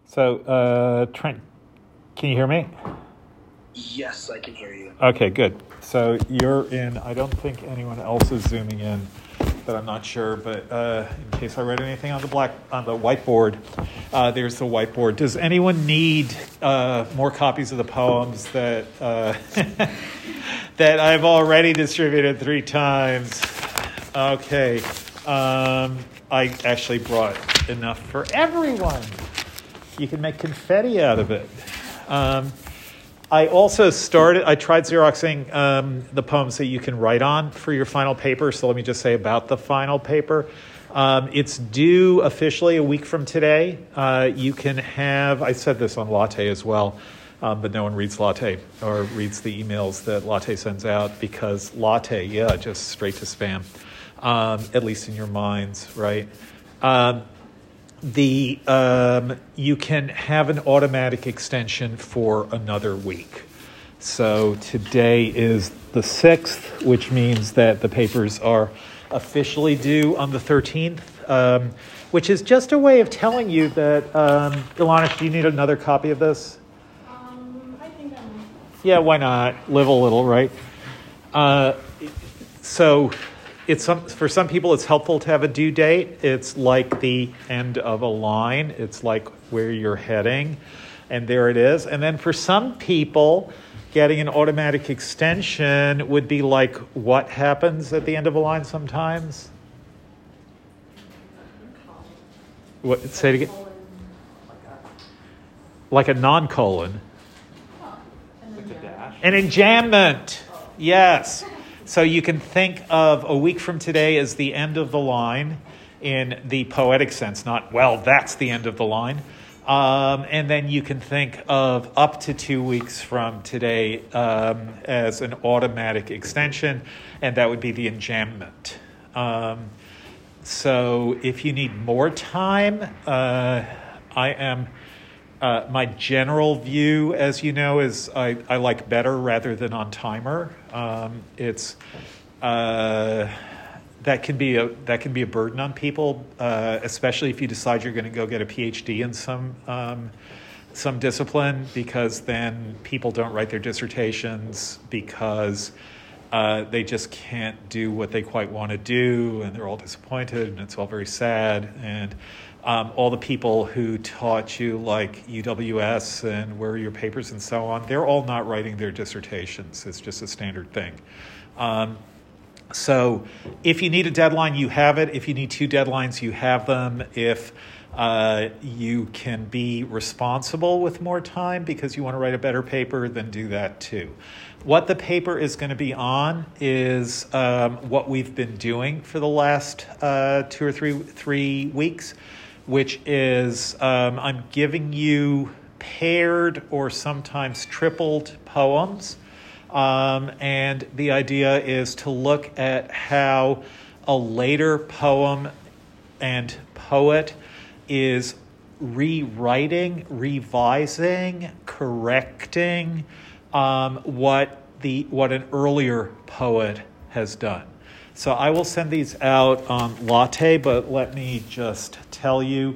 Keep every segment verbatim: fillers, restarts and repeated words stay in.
So, uh, Trent, can you hear me? Yes, I can hear you. Okay, good. So you're in. I don't think anyone else is zooming in, but I'm not sure. But uh, in case I read anything on the black on the whiteboard, uh, there's the whiteboard. Does anyone need uh, more copies of the poems that uh, that I've already distributed three times? Okay, um, I actually brought enough for everyone. You can make confetti out of it. Um, I also started, I tried Xeroxing um, the poems that you can write on for your final paper. So let me just say about the final paper. Um, it's due officially a week from today. Uh, you can have, I said this on Latte as well, um, but no one reads Latte or reads the emails that Latte sends out because Latte, yeah, just straight to spam, um, at least in your minds, right? Um, The um, you can have an automatic extension for another week. So today is the sixth, which means that the papers are officially due on the thirteenth, um, which is just a way of telling you that, um, Ilana, do you need another copy of this? Um, I think I might. Yeah, why not? Live a little, right? Uh, so... It's some, for some people, it's helpful to have a due date. It's like the end of a line. It's like where you're heading, and there it is. And then for some people, getting an automatic extension would be like what happens at the end of a line sometimes? What? Say it again. Like a non-colon. An enjambment. Yes. So you can think of a week from today as the end of the line in the poetic sense, not, well, that's the end of the line. Um, and then you can think of up to two weeks from today um, as an automatic extension, and that would be the enjambment. Um, so if you need more time, uh, I am... Uh, my general view, as you know, is I, I like better rather than on timer. Um, it's uh, that can be a that can be a burden on people, uh, especially if you decide you're going to go get a P H D in some um, some discipline, because then people don't write their dissertations because uh, they just can't do what they quite want to do, and they're all disappointed, and it's all very sad. And Um, all the people who taught you, like U W S and where are your papers and so on, they're all not writing their dissertations. It's just a standard thing. Um, so if you need a deadline, you have it. If you need two deadlines, you have them. If uh, you can be responsible with more time because you want to write a better paper, then do that too. What the paper is going to be on is um, what we've been doing for the last uh, two or three three weeks, which is um, I'm giving you paired or sometimes tripled poems. Um, and the idea is to look at how a later poem and poet is rewriting, revising, correcting um, what the what an earlier poet has done. So I will send these out on Latte, but let me just tell you,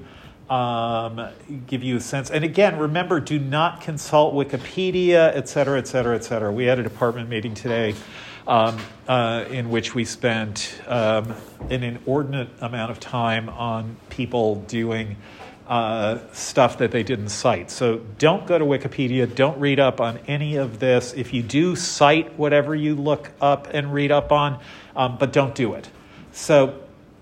um, give you a sense. And again, remember, do not consult Wikipedia, et cetera, et cetera, et cetera. We had a department meeting today um, uh, in which we spent um, an inordinate amount of time on people doing uh, stuff that they didn't cite. So don't go to Wikipedia. Don't read up on any of this. If you do, cite whatever you look up and read up on. Um, but don't do it. So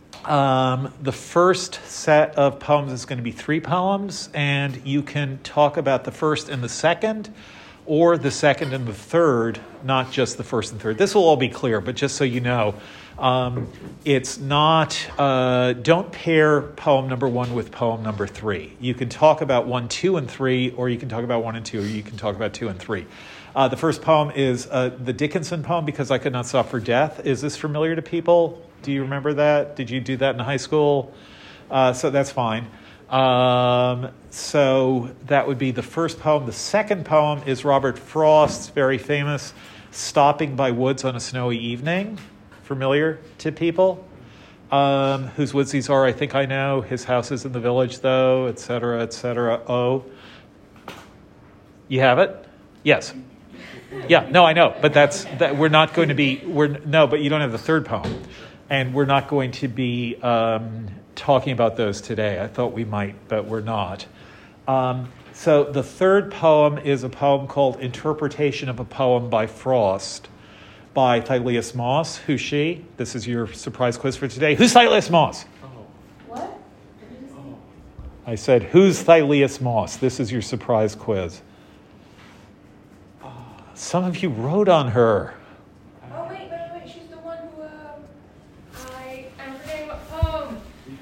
um, the first set of poems is going to be three poems, and you can talk about the first and the second, or the second and the third, not just the first and third. This will all be clear, but just so you know, um, it's not, uh, don't pair poem number one with poem number three. You can talk about one, two, and three, or you can talk about one and two, or you can talk about two and three. Uh, the first poem is uh, the Dickinson poem, Because I Could Not Stop for Death. Is this familiar to people? Do you remember that? Did you do that in high school? Uh, so that's fine. Um, so that would be the first poem. The second poem is Robert Frost's very famous Stopping by Woods on a Snowy Evening. Familiar to people? Um, whose woods these are, I think I know. His house is in the village, though, et cetera, et cetera. Oh. You have it? Yes. Yeah, no, I know. But that's, that we're not going to be, we're no, but you don't have the third poem. And we're not going to be um, talking about those today. I thought we might, but we're not. Um, so the third poem is a poem called Interpretation of a Poem by Frost, by Thylias Moss. Who's she? This is your surprise quiz for today. Who's Thylias Moss? What? I said, who's Thylias Moss? This is your surprise quiz. Some of you wrote on her. Oh, wait, wait, wait. She's the one who, um, I, I'm forgetting what poem.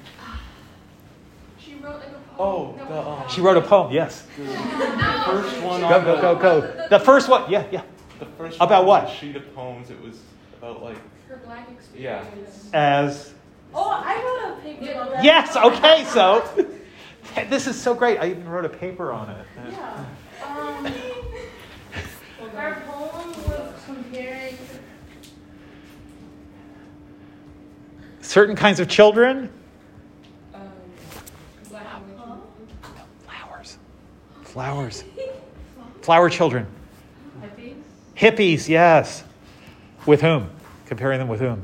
She wrote like a poem. Oh, No, the, what um, She wrote a poem, yes. The first one Go, on go, the, go, go. The first one, yeah, yeah. The first About one on what? the sheet of poems, it was about like, Her black experience. As, Oh, I wrote a paper on that. yes, okay, so. This is so great. I even wrote a paper on it. Yeah. Um, her poem was comparing. Certain kinds of children. Um, black and white. Flowers. Flowers. Flower children. Hippies? Hippies, yes. With whom? Comparing them with whom?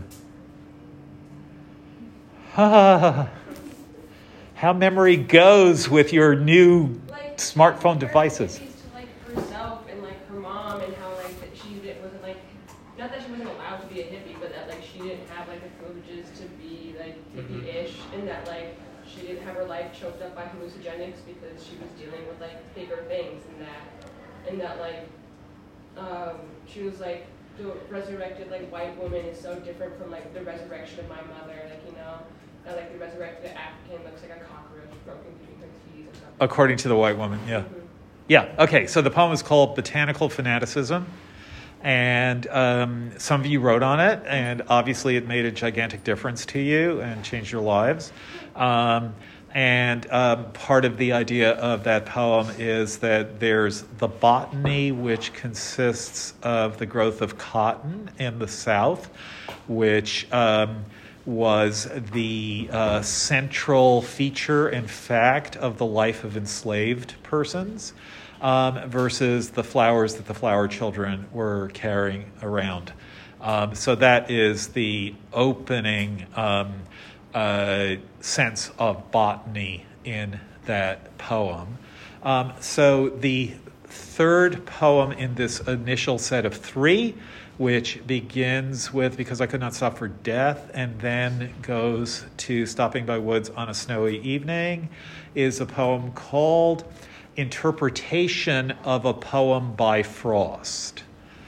Ah, how memory goes with your new Like, smartphone her devices. hippies to like herself and like her mom, and how like that she did, wasn't like, not that she wasn't allowed to be a hippie, but that like she didn't have like the privileges to be like hippie-ish, and that like she didn't have her life choked up by hallucinogenics because she was dealing with like bigger things, and that and that like um, she was like the resurrected like white woman is so different from like the resurrection of my mother, like you know. That, like the resurrected African looks like a cockroach broken between her teeth or something. According to the white woman, yeah. Mhm. Yeah, okay, so the poem is called Botanical Fanaticism, and um, some of you wrote on it, and obviously it made a gigantic difference to you and changed your lives. Um, and um, part of the idea of that poem is that there's the botany, which consists of the growth of cotton in the South, which um, was the uh, central feature and fact of the life of enslaved persons, um, versus the flowers that the flower children were carrying around. Um, so that is the opening um, uh, sense of botany in that poem. Um, so the third poem in this initial set of three, which begins with Because I Could Not Stop for Death and then goes to Stopping by Woods on a Snowy Evening, is a poem called Interpretation of a Poem by Frost.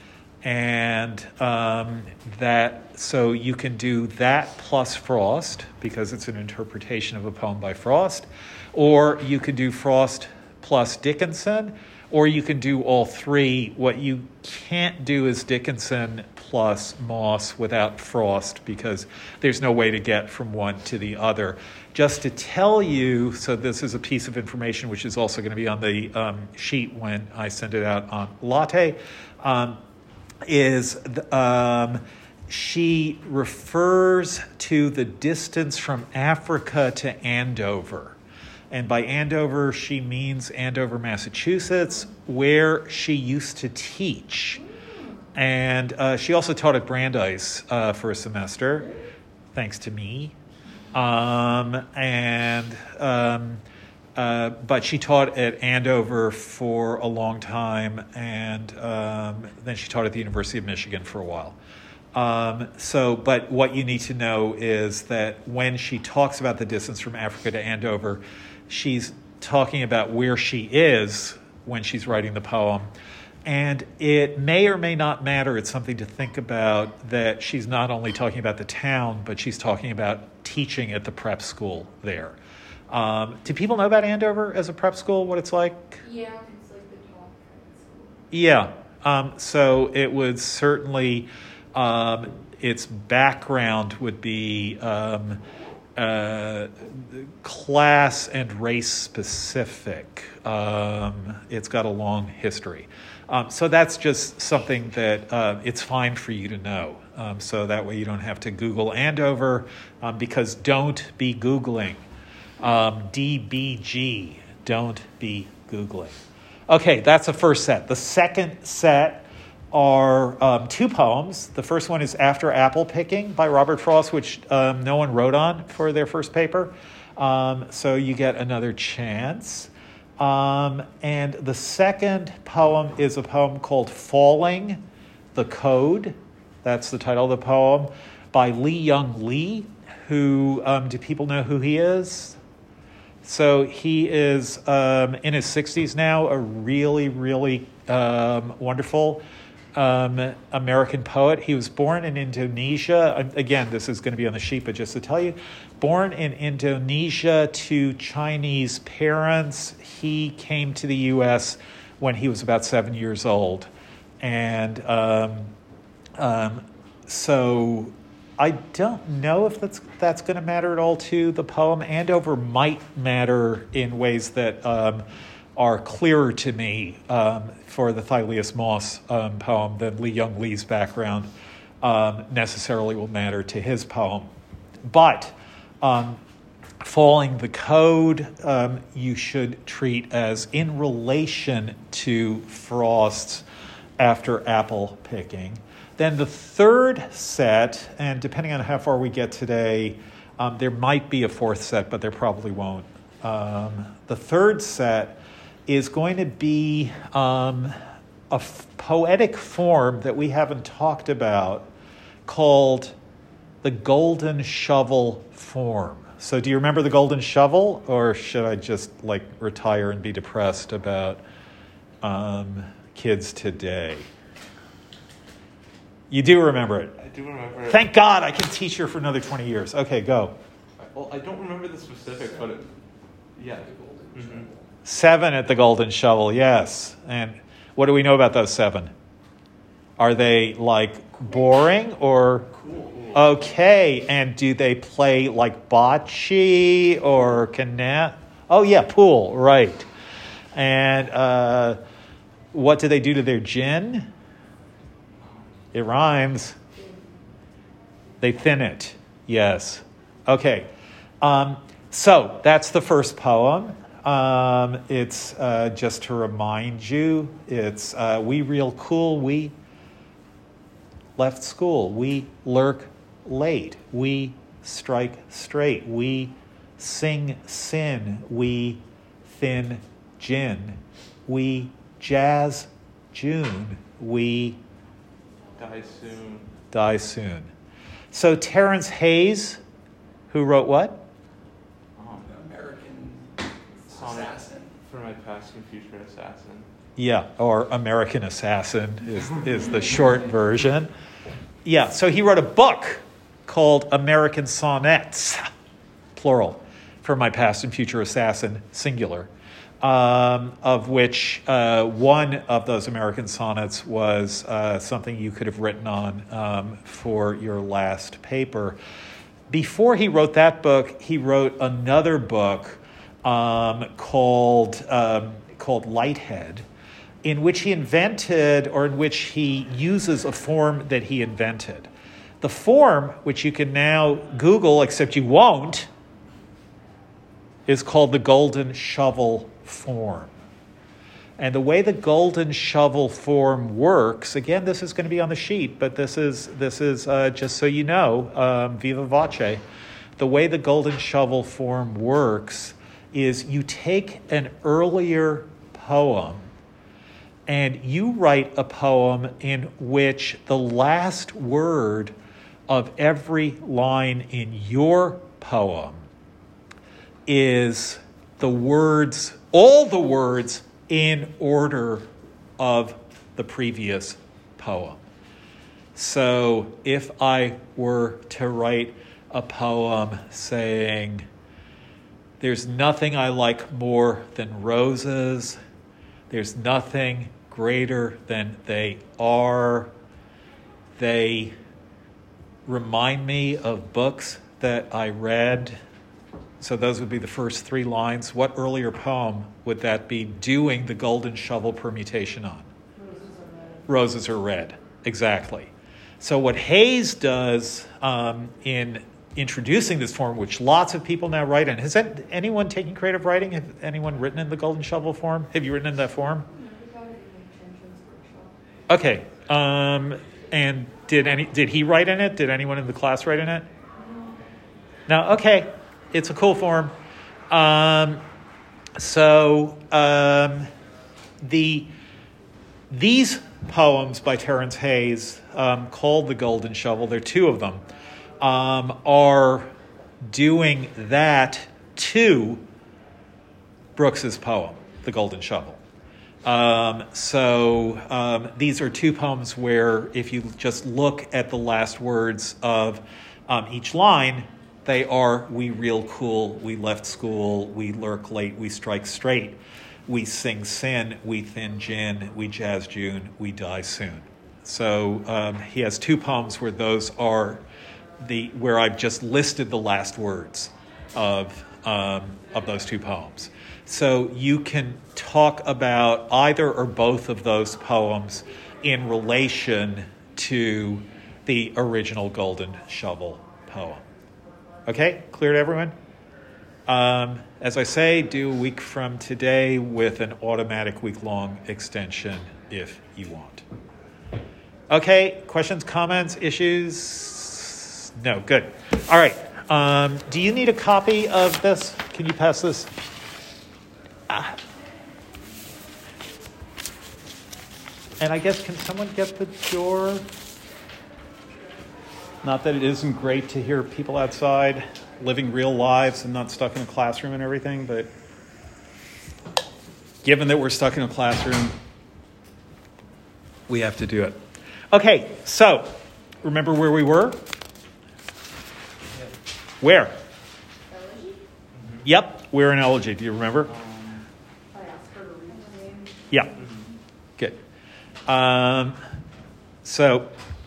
And um, that, so you can do that plus Frost, because it's an interpretation of a poem by Frost, or you could do Frost plus Dickinson, or you can do all three. What you can't do is Dickinson plus Moss without Frost, because there's no way to get from one to the other. Just to tell you, so this is a piece of information which is also going to be on the um, sheet when I send it out on Latte, um, is the, um, she refers to the distance from Africa to Andover. And by Andover, she means Andover, Massachusetts, where she used to teach. And uh, she also taught at Brandeis uh, for a semester, thanks to me. Um, and um, uh, but she taught at Andover for a long time, and um, then she taught at the University of Michigan for a while. Um, so, but what you need to know is that when she talks about the distance from Africa to Andover, she's talking about where she is when she's writing the poem. And it may or may not matter. It's something to think about, that she's not only talking about the town, but she's talking about teaching at the prep school there. Um, do people know about Andover as a prep school, what it's like? Yeah, it's like the top private school. Yeah. Um, so it would certainly, um, its background would be um, uh, class and race specific. Um, it's got a long history. Um, so that's just something that uh, it's fine for you to know. Um, so that way you don't have to Google Andover, um, because don't be Googling. Um, D B G, don't be Googling. Okay, that's the first set. The second set are um, two poems. The first one is After Apple Picking by Robert Frost, which um, no one wrote on for their first paper. Um, so you get another chance. Um, and the second poem is a poem called Falling, the Code. That's the title of the poem, by Lee Young Lee, who, um, do people know who he is? So he is um, in his sixties now, a really, really um, wonderful um, American poet. He was born in Indonesia. Again, this is going to be on the sheet, but just to tell you, born in Indonesia to Chinese parents. He came to the U S when he was about seven years old. And um, um, so I don't know if that's that's going to matter at all to the poem. Andover might matter in ways that um, are clearer to me um, for the Thylias Moss um, poem than Lee Young Lee's background um, necessarily will matter to his poem. But um, Falling the Code, um, you should treat as in relation to Frost's After Apple Picking. Then the third set, and depending on how far we get today, um, there might be a fourth set, but there probably won't. Um, the third set is going to be um, a f- poetic form that we haven't talked about called the Golden Shovel form. So do you remember the Golden Shovel, or should I just like retire and be depressed about um, kids today? You do remember it. I do remember it. Thank God I can teach her for another twenty years. Okay, go. Well, I don't remember the specifics, but it, yeah. Mm-hmm. Seven at the Golden Shovel, yes. And what do we know about those seven? Are they like boring or Cool. okay? And do they play like bocce or cana? Oh yeah, pool, right. And uh, what do they do to their gin? It rhymes. They thin it. Yes. Okay. Um, so that's the first poem. Um, it's uh, just to remind you, it's uh, we real cool, we left school, we lurk late, we strike straight, we sing sin, we thin gin, we jazz June, we Die soon. die soon. So Terrence Hayes, who wrote what? Um, American Sonic Assassin. for my past and future assassin. Yeah, or American Assassin is, is the short version. Yeah, so he wrote a book called American Sonnets, plural, for my past and future assassin, singular, um, of which uh, one of those American sonnets was uh, something you could have written on um, for your last paper. Before he wrote that book, he wrote another book um, called um, called Lighthead, in which he invented, or in which he uses a form that he invented. The form, which you can now Google, except you won't, is called the Golden Shovel form. And the way the Golden Shovel form works, again, this is going to be on the sheet, but this is this is uh, just so you know, um, viva voce. The way the Golden Shovel form works is you take an earlier poem and you write a poem in which the last word of every line in your poem is the words, all the words in order of the previous poem. So if I were to write a poem saying, there's nothing I like more than roses, there's nothing greater than they are, they remind me of books that I read So those would be the first three lines. What earlier poem would that be doing the golden shovel permutation on? Roses are red. Exactly. So what Hayes does um, in introducing this form, which lots of people now write in, has that, anyone taking creative writing? Have anyone written in the golden shovel form? Have you written in that form? Okay. Um, and did any did he write in it? Did anyone in the class write in it? No. Okay. It's a cool form. Um, so um, the these poems by Terence Hayes, um, called The Golden Shovel, there are two of them, um, are doing that to Brooks's poem, The Golden Shovel. Um, so um, these are two poems where if you just look at the last words of um, each line, they are, we real cool, we left school, we lurk late, we strike straight, we sing sin, we thin gin, we jazz June, we die soon. So um, he has two poems where those are the, where I've just listed the last words of, um, of those two poems. So you can talk about either or both of those poems in relation to the original Golden Shovel poem. Okay, clear to everyone? Um, as I say, do a week from today with an automatic week-long extension if you want. Okay, questions, comments, issues? No, good. All right, um, do you need a copy of this? Can you pass this? Ah. And I guess, can someone get the door? Not that it isn't great to hear people outside living real lives and not stuck in a classroom and everything, but given that we're stuck in a classroom, we have to do it. Okay, so remember where we were? Where? Elegy? Yep, we're in elegy. Do you remember? I asked her to read my name. Yeah, good. Um, so,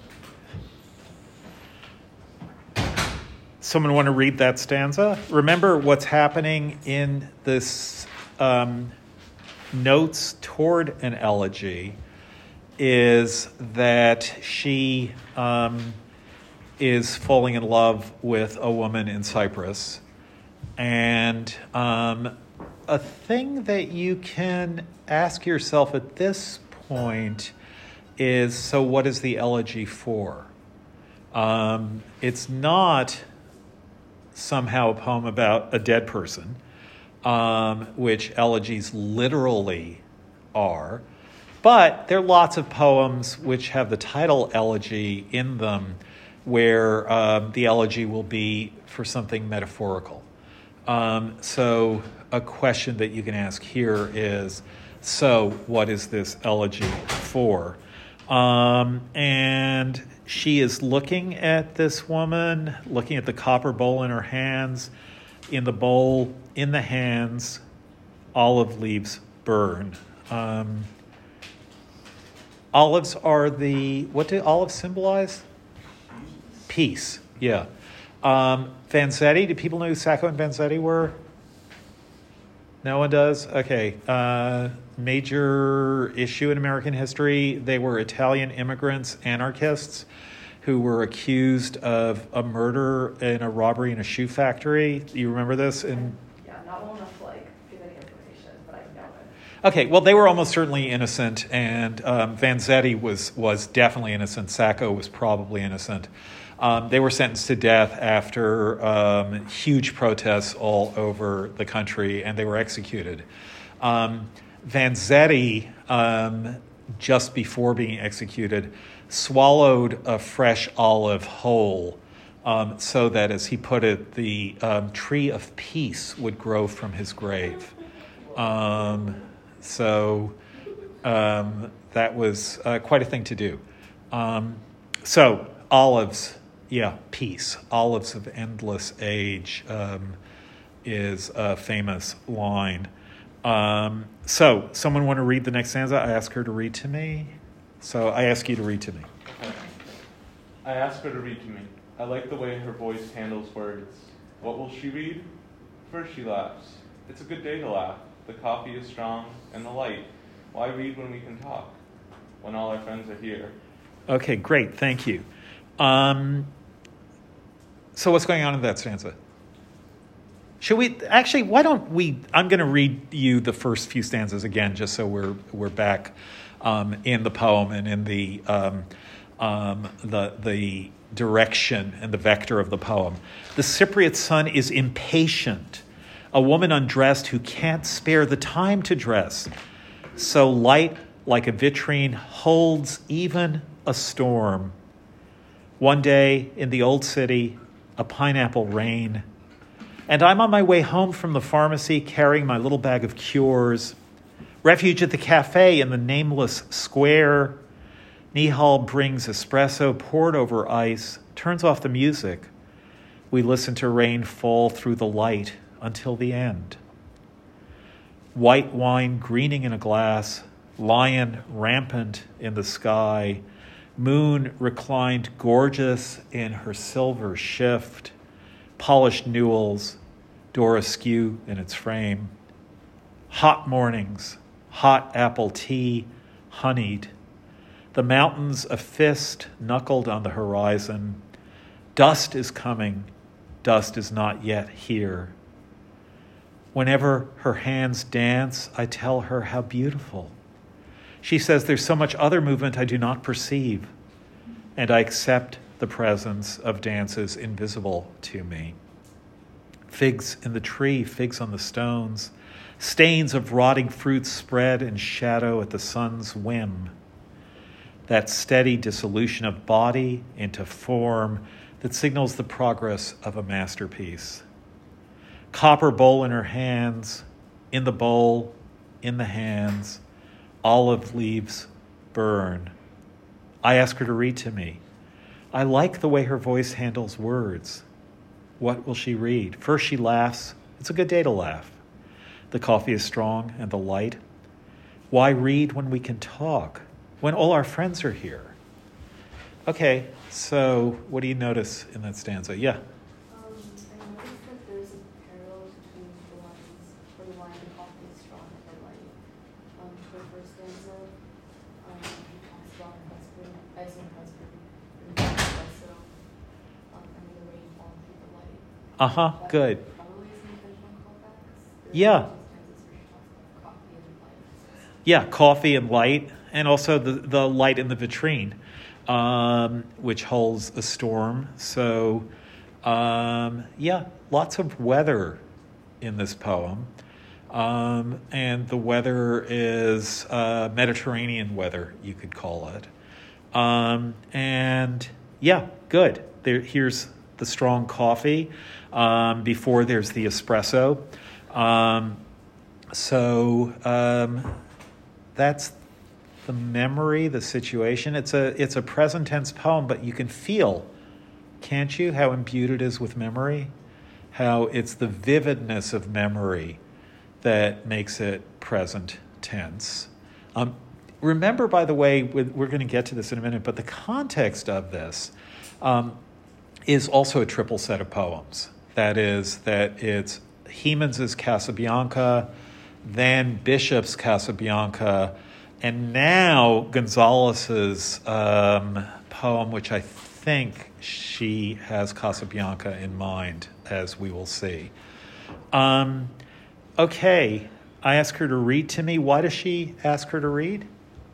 someone want to read that stanza? Remember what's happening in this um, notes toward an elegy is that she um, is falling in love with a woman in Cyprus. And um, a thing that you can ask yourself at this point is, so what is the elegy for? Um, it's not somehow a poem about a dead person, um, which elegies literally are. But there are lots of poems which have the title elegy in them where um, the elegy will be for something metaphorical. Um, so a question that you can ask here is, so what is this elegy for? Um, and she is looking at this woman, looking at the copper bowl in her hands. In the bowl, in the hands, olive leaves burn. Um, olives are the, what do olives symbolize? Peace, yeah. Um, Vanzetti, do people know who Sacco and Vanzetti were? No one does? Okay. Uh, major issue in American history. They were Italian immigrants, anarchists, who were accused of a murder and a robbery in a shoe factory. Do you remember this? In Yeah, not well enough to like give any information, but I know it. Okay, well, they were almost certainly innocent, and um, Vanzetti was was definitely innocent. Sacco was probably innocent. Um, they were sentenced to death after um, huge protests all over the country, and they were executed. Um, Vanzetti, um, just before being executed, swallowed a fresh olive whole um, so that, as he put it, the um, tree of peace would grow from his grave. Um, so um, that was uh, quite a thing to do. Um, so olives, yeah, peace. Olives of endless age um, is a famous line. Um, so someone want to read the next stanza? I ask her to read to me. So I ask you to read to me. Okay. I ask her to read to me. I like the way her voice handles words. What will she read? First she laughs. It's a good day to laugh. The coffee is strong and the light. Why read when we can talk? When all our friends are here. Okay, great. Thank you. Um, so what's going on in that stanza? Should we actually? Why don't we? I'm going to read you the first few stanzas again, just so we're we're back um, in the poem and in the um, um, the the direction and the vector of the poem. The Cypriot sun is impatient, a woman undressed who can't spare the time to dress. So light like a vitrine holds even a storm. One day in the old city, a pineapple rain. And I'm on my way home from the pharmacy carrying my little bag of cures. Refuge at the cafe in the nameless square. Nihal brings espresso poured over ice, turns off the music. We listen to rain fall through the light until the end. White wine greening in a glass, lion rampant in the sky, moon reclined gorgeous in her silver shift, polished newels, door askew in its frame. Hot mornings, hot apple tea, honeyed. The mountains a fist knuckled on the horizon. Dust is coming, dust is not yet here. Whenever her hands dance, I tell her how beautiful. She says there's so much other movement I do not perceive, and I accept the presence of dances invisible to me. Figs in the tree, figs on the stones, stains of rotting fruit spread in shadow at the sun's whim. That steady dissolution of body into form that signals the progress of a masterpiece. Copper bowl in her hands, in the bowl, in the hands, olive leaves burn. I ask her to read to me. I like the way her voice handles words. What will she read? First she laughs. It's a good day to laugh. The coffee is strong and the light. Why read when we can talk? When all our friends are here? Okay, so what do you notice in that stanza? Yeah. Um, I noticed that there's a parallel between the lines, where the line the coffee is strong and the light. Um, for the first stanza, um, he talks about her husband, as her husband, and the espresso, um, and the rain falling through the light. Uh-huh, That good. Probably is an intentional callback. Yeah. Coffee and light. Yeah, coffee and light, and also the, the light in the vitrine, um, which holds a storm. So, um, yeah, lots of weather in this poem. Um, and the weather is uh, Mediterranean weather, you could call it. Um, and, yeah, good. There, here's the strong coffee. Um, before there's the espresso. Um, so... Um, That's the memory, the situation. It's a it's a present tense poem, but you can feel, can't you, how imbued it is with memory? How it's the vividness of memory that makes it present tense. Um, remember, by the way, we're going to get to this in a minute, but the context of this um, is also a triple set of poems. That is, that it's Hemans' Casabianca, then Bishop's Casabianca, and now Gonzalez's um, poem, which I think she has Casabianca in mind, as we will see. Um, okay, I ask her to read to me. Why does she ask her to read?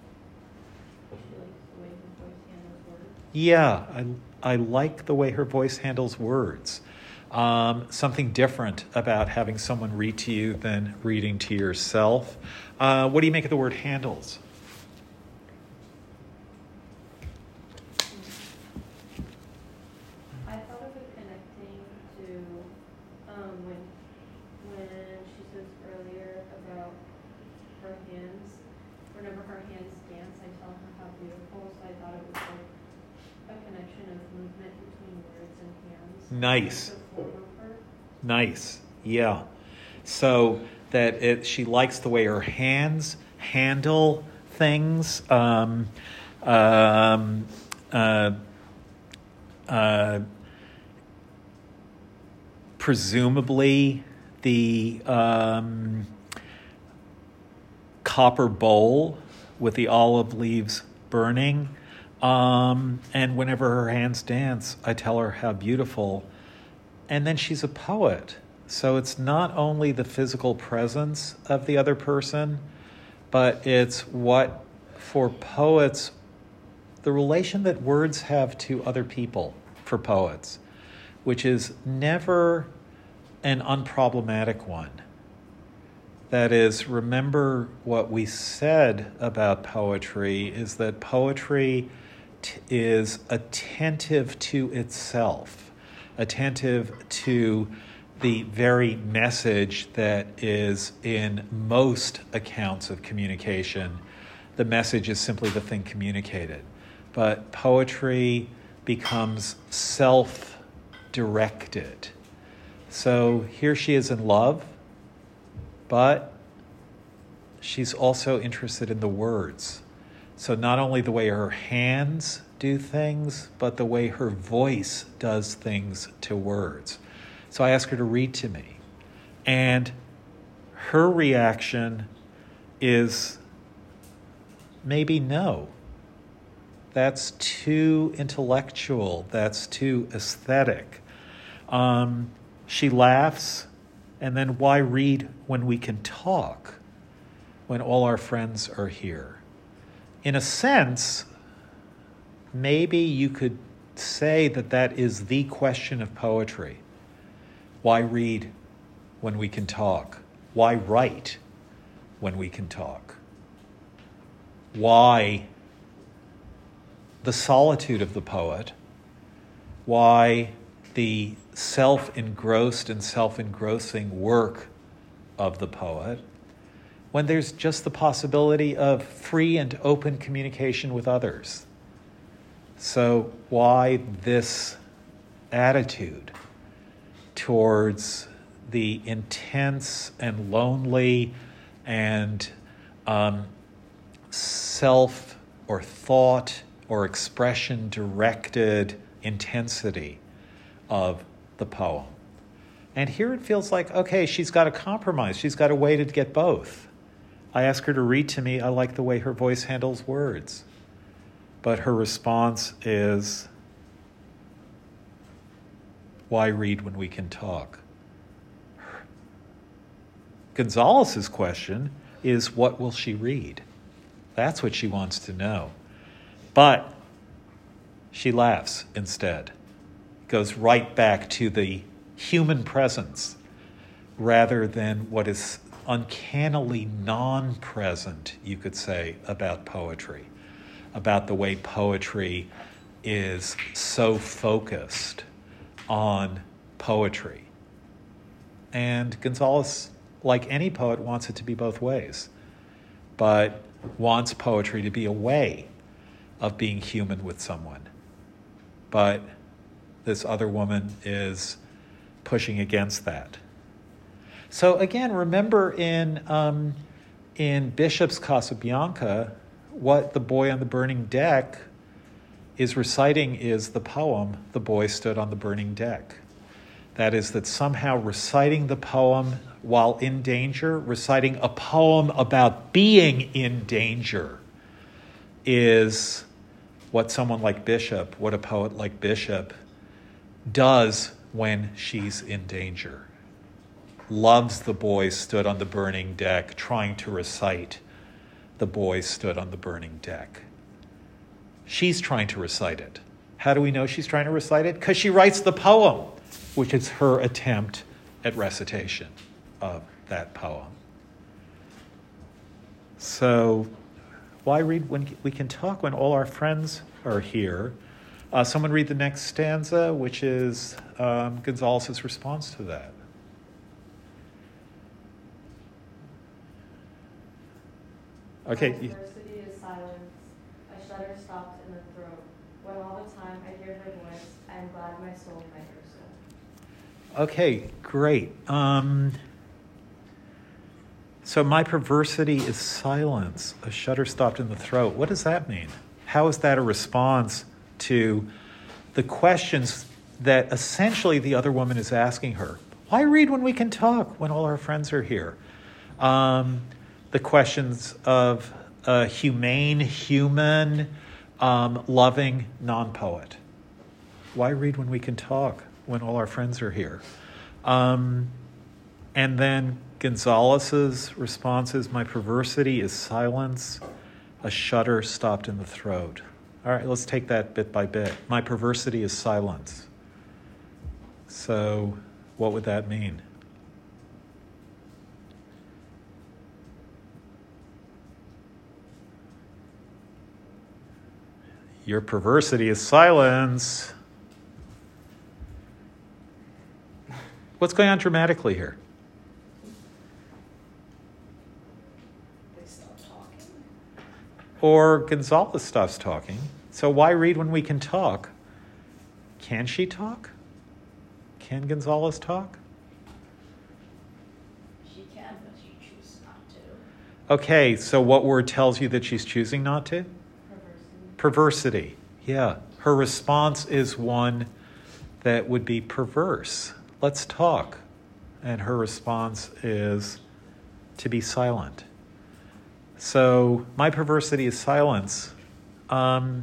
Yeah, I, I like the way her voice handles words. Um, something different about having someone read to you than reading to yourself. Uh, what do you make of the word handles? I thought of it connecting to um, when when she says earlier about her hands. Whenever her hands dance, I tell her how beautiful. So I thought it was like a connection of movement between words and hands. Nice. The form of her. Nice. Yeah. So that it, she likes the way her hands handle things. Um, um, uh, uh, presumably, the um, copper bowl with the olive leaves burning. Um, and whenever her hands dance, I tell her how beautiful. And then she's a poet. So it's not only the physical presence of the other person, but it's what, for poets, the relation that words have to other people for poets, which is never an unproblematic one. That is, remember what we said about poetry is that poetry t- is attentive to itself, attentive to the very message that is in most accounts of communication. The message is simply the thing communicated. But poetry becomes self-directed. So here she is in love, but she's also interested in the words. So not only the way her hands do things, but the way her voice does things to words. So I ask her to read to me. And her reaction is maybe no. That's too intellectual. That's too aesthetic. Um, she laughs, and then why read when we can talk, when all our friends are here? In a sense, maybe you could say that that is the question of poetry. Why read when we can talk? Why write when we can talk? Why the solitude of the poet? Why the self-engrossed and self-engrossing work of the poet when there's just the possibility of free and open communication with others? So why this attitude towards the intense and lonely and um, self or thought or expression directed intensity of the poem? And here it feels like, okay, she's got a compromise. She's got a way to get both. I ask her to read to me. I like the way her voice handles words. But her response is, why read when we can talk? Gonzalez's question is, what will she read? That's what she wants to know. But she laughs instead. Goes right back to the human presence rather than what is uncannily non-present, you could say, about poetry, about the way poetry is so focused on poetry. And Gonzalez, like any poet, wants it to be both ways, but wants poetry to be a way of being human with someone. But this other woman is pushing against that. So again, remember in um, in Bishop's Casabianca, what the boy on the burning deck is reciting is the poem, "The Boy Stood on the Burning Deck." That is, that somehow reciting the poem while in danger, reciting a poem about being in danger, is what someone like Bishop, what a poet like Bishop does when she's in danger. Loves the boy stood on the burning deck, trying to recite the boy stood on the burning deck. She's trying to recite it. How do we know she's trying to recite it? Because she writes the poem, which is her attempt at recitation of that poem. So why read when we can talk when all our friends are here? Uh, someone read the next stanza, which is um, Gonzalez's response to that. Okay. My adversity is silence. A shudder stopped in the throat. When all the time I hear her voice, I am glad my soul might her so. Okay, great. Um, so my perversity is silence. A shudder stopped in the throat. What does that mean? How is that a response to the questions that essentially the other woman is asking her? Why read when we can talk, when all our friends are here? Um, the questions of a humane, human, um, loving non-poet. Why read when we can talk, when all our friends are here? Um, and then Gonzalez's response is, my perversity is silence, a shudder stopped in the throat. All right, let's take that bit by bit. My perversity is silence. So what would that mean? Your perversity is silence. What's going on dramatically here? They stop talking. Or Gonzalez stops talking. So why read when we can talk? Can she talk? Can Gonzalez talk? She can, but she chooses not to. Okay, so what word tells you that she's choosing not to? Perversity. Yeah. Her response is one that would be perverse. Let's talk. And her response is to be silent. So my perversity is silence. Um,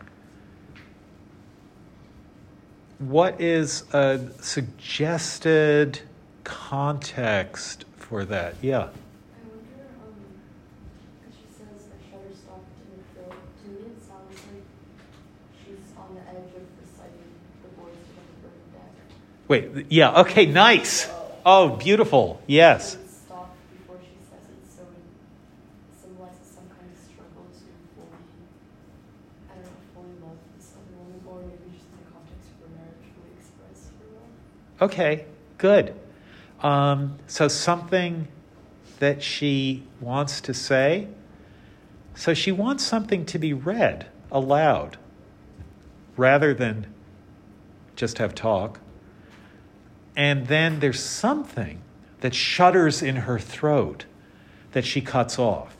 what is a suggested context for that? Yeah. I wonder, um, because she says a shudder stopped in the throat. To me, it sounds like she's on the edge of reciting the words from the burning deck. Wait, yeah, okay, nice. Oh, beautiful. Yes. It stopped before she says it, so it symbolizes some kind of struggle to fully, I don't know, fully love this other woman, or maybe just in the context of her marriage, fully express her love. Okay, good. Um, so something that she wants to say. So she wants something to be read aloud rather than just have talk. And then there's something that shudders in her throat that she cuts off.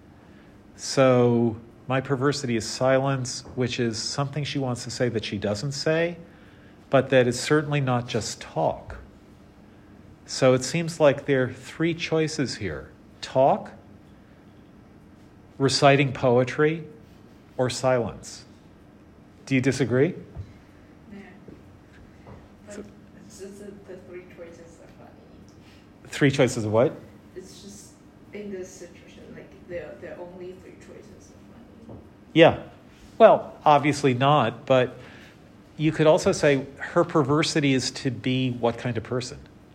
So my perversity is silence, which is something she wants to say that she doesn't say, but that is certainly not just talk. So it seems like there are three choices here: talk, reciting poetry, or silence. Do you disagree? Yeah. But it's just that the three choices are funny. Three choices of what? It's just in this situation, like there there are only three choices are funny. Yeah. Well, obviously not, but you could also say her perversity is to be what kind of person?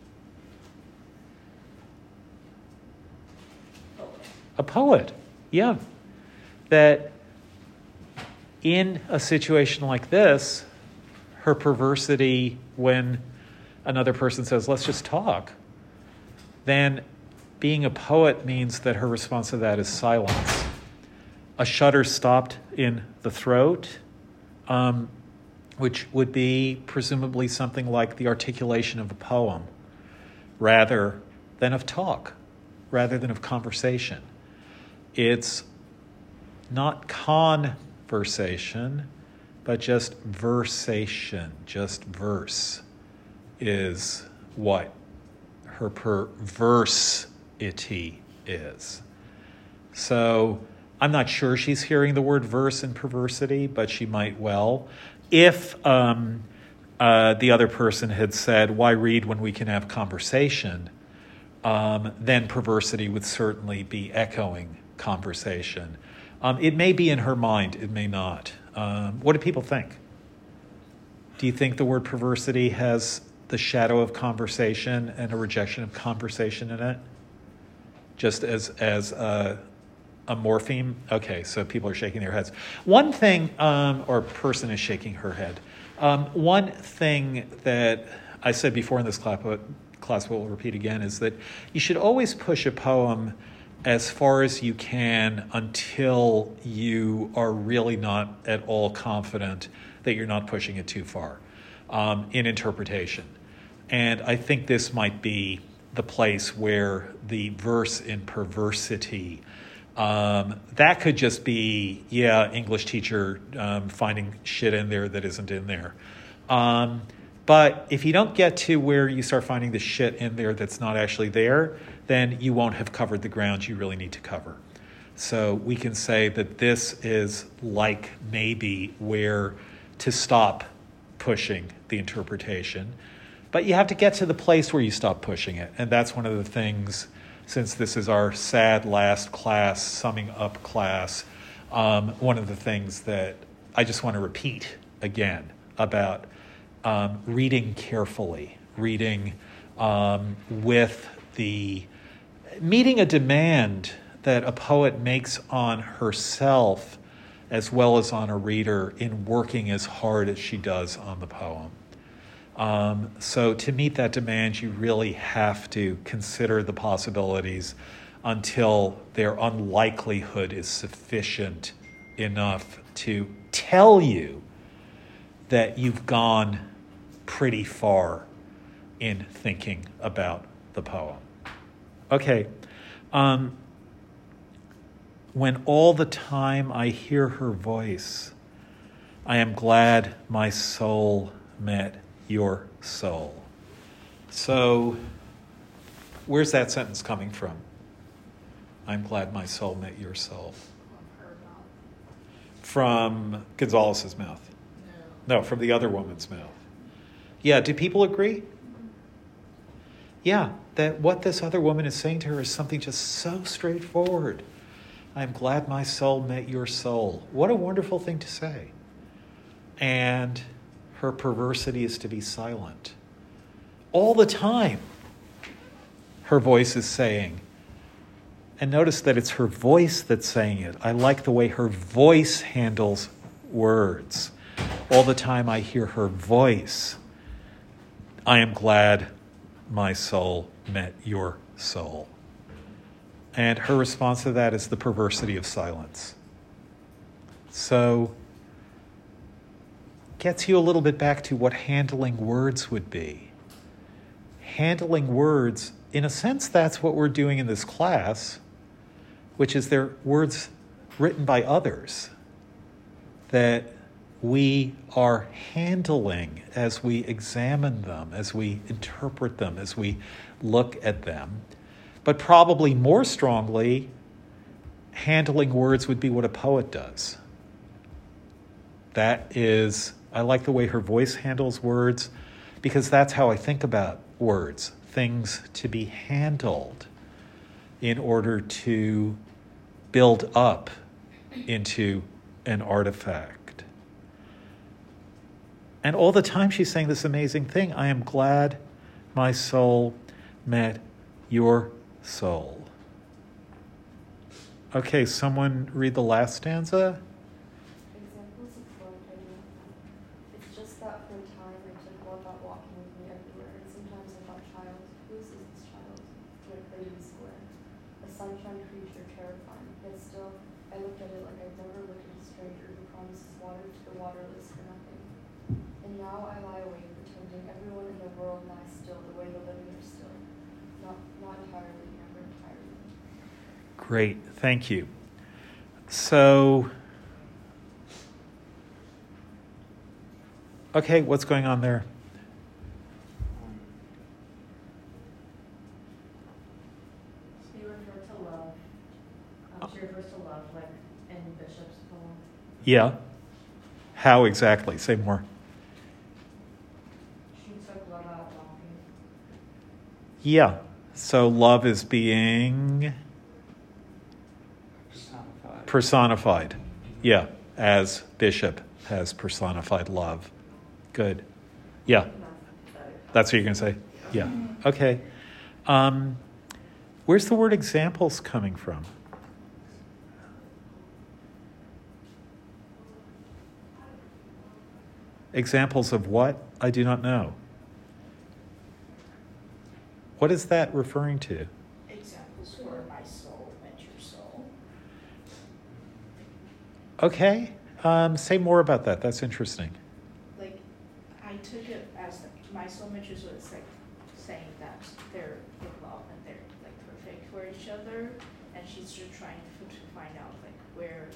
A poet, yeah. That in a situation like this, her perversity, when another person says, let's just talk, then being a poet means that her response to that is silence. A shudder stopped in the throat, um, which would be presumably something like the articulation of a poem, rather than of talk, rather than of conversation. It's not conversation, but just versation, just verse is what her perversity is. So I'm not sure she's hearing the word verse and perversity, but she might well. If um, uh, the other person had said, why read when we can have conversation, um, then perversity would certainly be echoing conversation. Um, it may be in her mind, it may not. Um, what do people think? Do you think the word perversity has the shadow of conversation and a rejection of conversation in it? Just as as a, a morpheme? Okay, so people are shaking their heads. One thing, um, or a person is shaking her head. Um, one thing that I said before in this class, but class we'll repeat again, is that you should always push a poem as far as you can until you are really not at all confident that you're not pushing it too far um, in interpretation. And I think this might be the place where the verse in perversity, um, that could just be, yeah, English teacher um, finding shit in there that isn't in there. Um, But if you don't get to where you start finding the shit in there that's not actually there, then you won't have covered the ground you really need to cover. So we can say that this is like maybe where to stop pushing the interpretation. But you have to get to the place where you stop pushing it. And that's one of the things, since this is our sad last class, summing up class, um, one of the things that I just want to repeat again about um, reading carefully, reading um, with the, meeting a demand that a poet makes on herself as well as on a reader in working as hard as she does on the poem. Um, so to meet that demand, you really have to consider the possibilities until their unlikelihood is sufficient enough to tell you that you've gone pretty far in thinking about the poem. Okay. Um, when all the time I hear her voice, I am glad my soul met your soul. So, where's that sentence coming from? I'm glad my soul met your soul. From Gonzalez's mouth. No, from the other woman's mouth. Yeah, do people agree? Yeah, that what this other woman is saying to her is something just so straightforward. I'm glad my soul met your soul. What a wonderful thing to say. And her perversity is to be silent. All the time, her voice is saying, and notice that it's her voice that's saying it. I like the way her voice handles words. All the time I hear her voice, I am glad my soul met your soul. And her response to that is the perversity of silence. So, gets you a little bit back to what handling words would be. Handling words, in a sense, that's what we're doing in this class, which is they're words written by others that we are handling as we examine them, as we interpret them, as we look at them. But probably more strongly, handling words would be what a poet does. That is, I like the way her voice handles words, because that's how I think about words, things to be handled in order to build up into an artifact. And all the time she's saying this amazing thing, I am glad my soul met your soul. Okay, someone read the last stanza? Examples of forgetting. It's just that for a time I took all that walking with me everywhere, and sometimes I thought, child, whose is this child? Like baby square. A sunshine creature terrifying, yet still I looked at it like I'd never looked at a stranger who promises water to the waterless for nothing. And now I lie awake pretending everyone in the world lies still the way the living are still. Not, not entirely, never entirely. Great, thank you. So, okay, what's going on there? She refers to love. Um, she refers to love, like in Bishop's poem. Yeah. How exactly? Say more. She took love out walking. Yeah. So love is being Personified. personified. Yeah, as Bishop has personified love. Good. Yeah. That's what you're going to say? Yeah. Okay. Um, where's the word examples coming from? Examples of what? I do not know. What is that referring to? Examples where my soul met your soul. Okay. Um, say more about that. That's interesting. Like, I took it as like, my soul met your soul. It's like saying that they're in love and they're like perfect for each other, and she's just trying to, to find out like where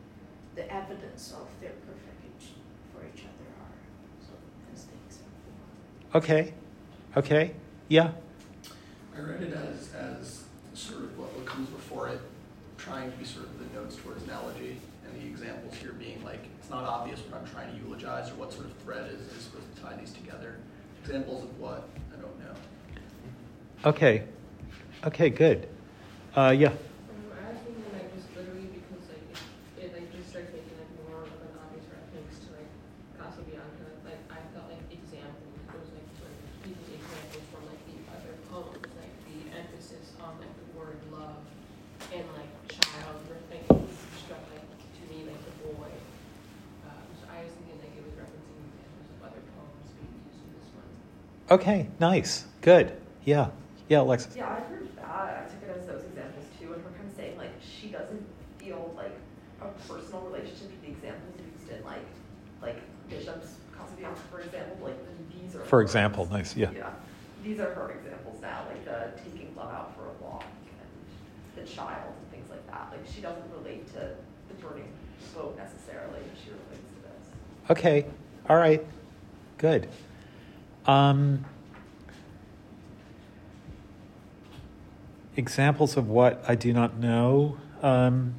the evidence of their perfect each, for each other are. So that's the example. Okay. Okay. Yeah. I read it as, as sort of what, what comes before it, trying to be sort of the notes towards analogy, and the examples here being like, it's not obvious what I'm trying to eulogize or what sort of thread is, is supposed to tie these together. Examples of what? I don't know. Okay. Okay, good. Uh, yeah. Um, I was thinking like just literally because like it, it like just starts making like more of an obvious reference to like Casabianca. Like I felt like examples was like sort of using examples from like the other poems, like the emphasis on like the word love and like child were like struck like to me like the boy. Um, so I was thinking like it was referencing examples of other poems being used in this one. Okay, nice. Good. Yeah. Yeah, Alexis. Yeah, I heard that. I took it as those examples too, and her kind of saying like she doesn't feel like a personal relationship to the examples used in like like Bishop's Casabianca, for example. Like these are For her example, ones. nice, yeah. Yeah, these are her examples now, like the taking love out for a walk and the child and things like that. Like she doesn't relate to the burning boat necessarily. She relates to this. Okay. All right. Good. Um, examples of what I do not know. Um,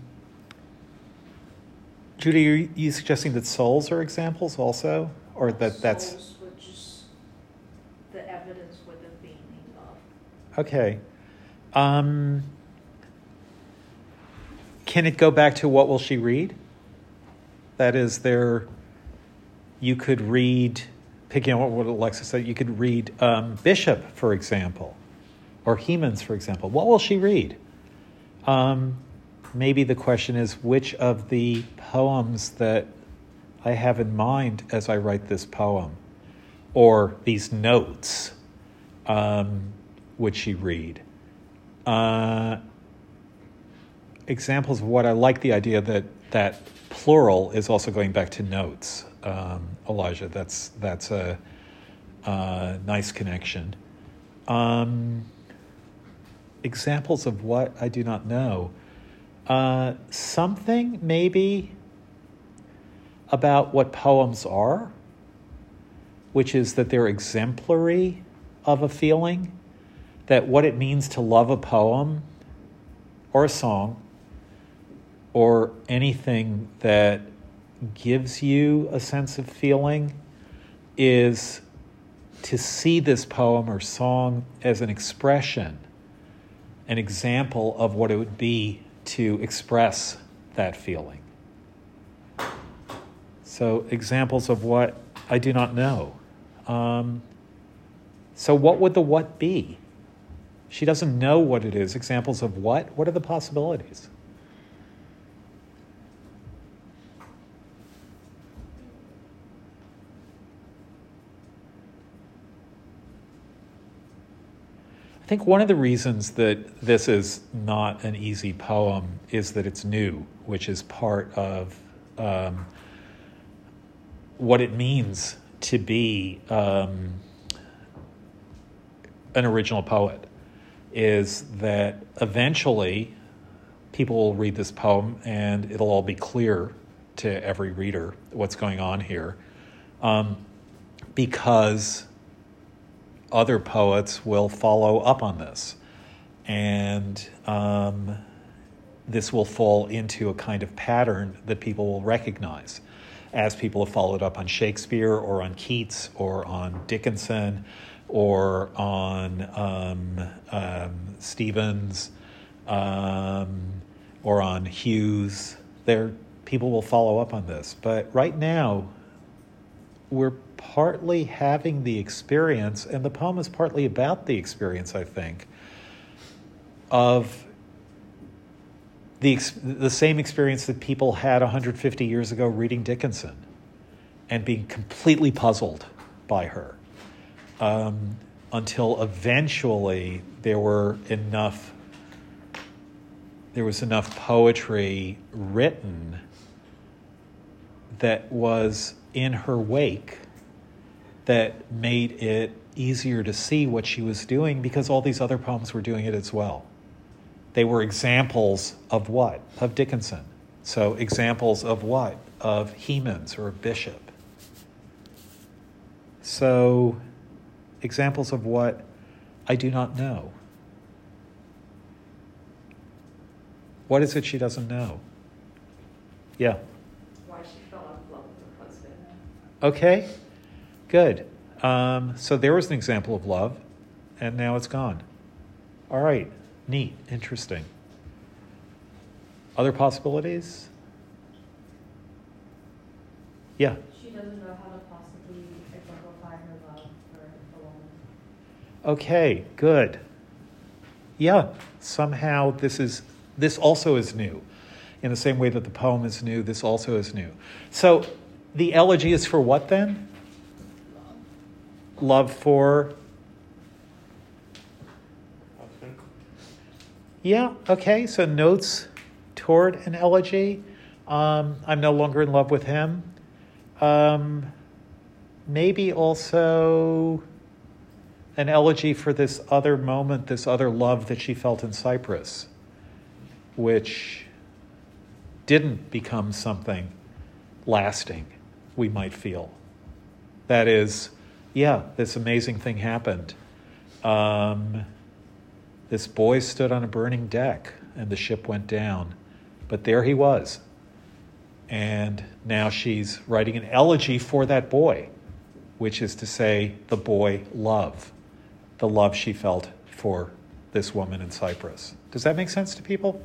Judy, are you suggesting that souls are examples also? Or that that's... Souls would just, the evidence would have been enough. Okay. Um, can it go back to what will she read? That is, there, you could read, picking on what Alexa said, you could read um, Bishop, for example, or Hemans, for example. What will she read? Um, maybe the question is, which of the poems that I have in mind as I write this poem, or these notes, um, would she read? Uh, examples of what I like the idea that that plural is also going back to notes. Um, Elijah, that's that's a, a nice connection. Um, examples of what I do not know. Uh, something maybe about what poems are, which is that they're exemplary of a feeling, that what it means to love a poem or a song or anything that gives you a sense of feeling is to see this poem or song as an expression, an example of what it would be to express that feeling. So examples of what I do not know. Um, so what would the what be? She doesn't know what it is. Examples of what? What are the possibilities? I think one of the reasons that this is not an easy poem is that it's new, which is part of um, what it means to be um, an original poet, is that eventually people will read this poem and it'll all be clear to every reader what's going on here, um, because other poets will follow up on this, and um, this will fall into a kind of pattern that people will recognize, as people have followed up on Shakespeare or on Keats or on Dickinson or on um, um, Stevens um, or on Hughes. There, people will follow up on this. But right now, we're partly having the experience, and the poem is partly about the experience, I think, of the the same experience that people had one hundred fifty years ago reading Dickinson and being completely puzzled by her, um, until eventually there were enough there was enough poetry written that was in her wake that made it easier to see what she was doing, because all these other poems were doing it as well. They were examples of what? Of Dickinson. So examples of what? Of Hemans or Bishop. So examples of what I do not know. What is it she doesn't know? Yeah. Why she fell out of love with her husband. Okay, good. Um, so there was an example of love, and now it's gone. All right, neat, interesting. Other possibilities? Yeah. She doesn't know how to possibly exemplify her love for a woman. Okay, good. Yeah, somehow this is this also is new. In the same way that the poem is new, this also is new. So the elegy is for what then? Love for? Husband. Yeah, okay, so notes toward an elegy. Um, I'm no longer in love with him. Um, maybe also an elegy for this other moment, this other love that she felt in Cyprus, which didn't become something lasting, we might feel. That is, yeah, this amazing thing happened. Um, this boy stood on a burning deck and the ship went down, but there he was. And now she's writing an elegy for that boy, which is to say the boy love, the love she felt for this woman in Cyprus. Does that make sense to people?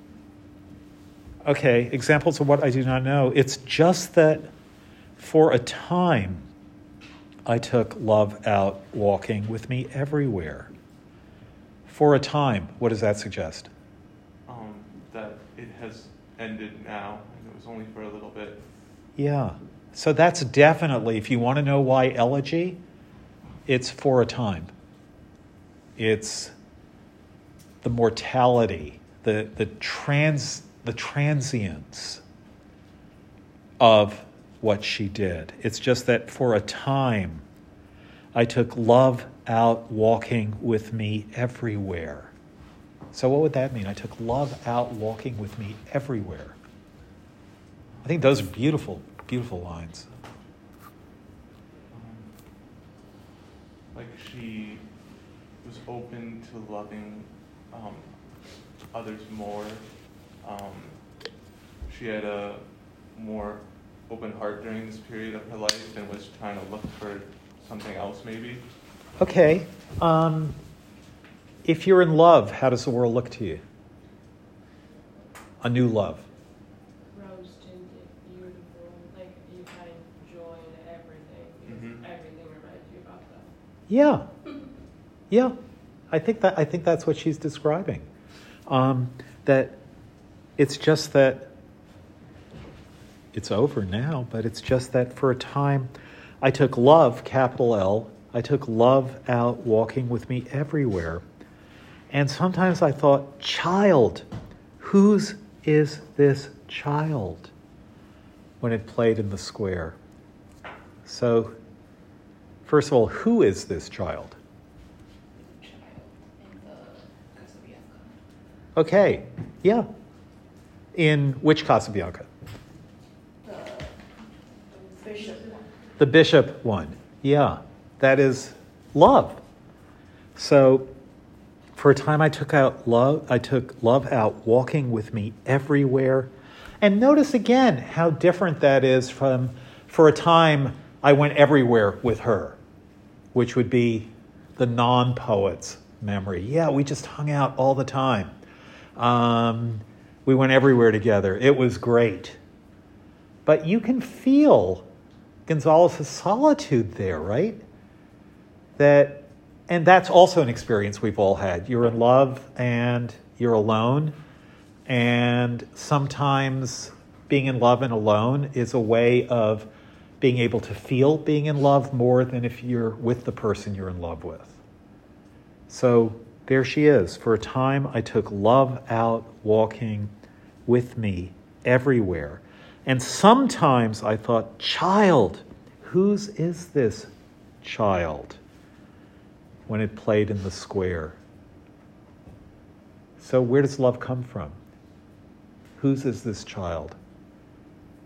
Okay, examples of what I do not know. It's just that for a time, I took love out walking with me everywhere. For a time, what does that suggest? Um, that it has ended now, and it was only for a little bit. Yeah. So that's definitely, if you want to know why elegy, it's for a time. It's the mortality, the the trans the transience of what she did. It's just that for a time, I took love out walking with me everywhere. So what would that mean? I took love out walking with me everywhere. I think those are beautiful, beautiful lines. Um, like she was open to loving um, others more. Um, she had a more open heart during this period of her life and was trying to look for something else maybe. Okay. Um, if you're in love, how does the world look to you? A new love. Rose tinted, beautiful, like you find joy in everything because Mhm. everything reminds you about them. Yeah. Yeah. I think that I think that's what she's describing. Um, that it's just that it's over now, but it's just that for a time I took love, capital L, I took love out walking with me everywhere. And sometimes I thought, child, whose is this child? When it played in the square. So, first of all, who is this child? Okay, yeah. In which Casabianca? The bishop. The bishop one. Yeah, that is love. So, for a time I took out love, I took love out walking with me everywhere. And notice again how different that is from for a time I went everywhere with her, which would be the non-poet's memory. Yeah, we just hung out all the time. Um, we went everywhere together. It was great. But you can feel Gonzalez's solitude there, right? That, and that's also an experience we've all had. You're in love and you're alone. And sometimes being in love and alone is a way of being able to feel being in love more than if you're with the person you're in love with. So there she is. For a time, I took love out walking with me everywhere. And sometimes I thought, child, whose is this child? When it played in the square. So where does love come from? Whose is this child?